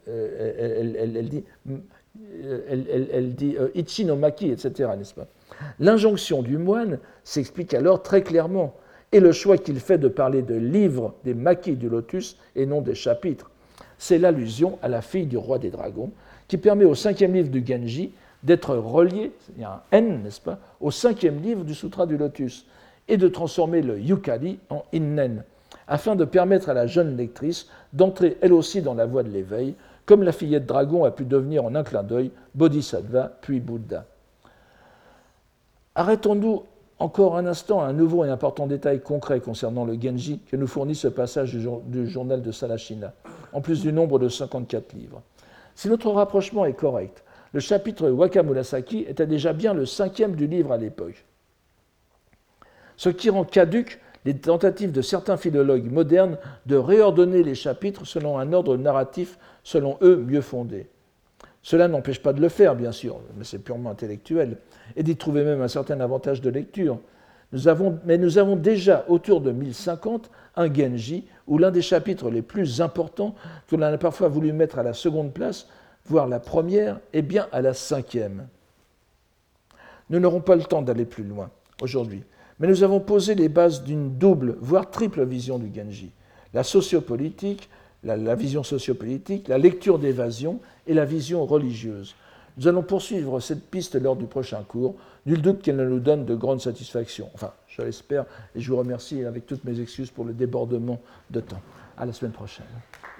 elle dit ichi no maki, etc., n'est-ce pas? L'injonction du moine s'explique alors très clairement, et le choix qu'il fait de parler de livres des makis du lotus et non des chapitres, c'est l'allusion à la fille du roi des dragons, qui permet au 5e livre du Genji d'être relié, il y a un N, n'est-ce pas, au 5e livre du Sutra du Lotus, et de transformer le Yukari en Innen, afin de permettre à la jeune lectrice d'entrer elle aussi dans la voie de l'éveil, comme la fillette dragon a pu devenir en un clin d'œil Bodhisattva puis Bouddha. Arrêtons-nous encore un instant à un nouveau et important détail concret concernant le Genji que nous fournit ce passage du journal de Salashina, en plus du nombre de 54 livres. Si notre rapprochement est correct, le chapitre Wakamurasaki était déjà bien le 5e du livre à l'époque, ce qui rend caduques les tentatives de certains philologues modernes de réordonner les chapitres selon un ordre narratif, selon eux, mieux fondé. Cela n'empêche pas de le faire, bien sûr, mais c'est purement intellectuel, et d'y trouver même un certain avantage de lecture. Mais nous avons déjà, autour de 1050, un Genji, où l'un des chapitres les plus importants, que l'on a parfois voulu mettre à la seconde place, voire la première, est bien à la 5e. Nous n'aurons pas le temps d'aller plus loin aujourd'hui, mais nous avons posé les bases d'une double, voire triple vision du Genji. La sociopolitique, la vision sociopolitique, la lecture d'évasion et la vision religieuse. Nous allons poursuivre cette piste lors du prochain cours. Nul doute qu'elle nous donne de grandes satisfactions. Enfin, je l'espère, et je vous remercie avec toutes mes excuses pour le débordement de temps. À la semaine prochaine.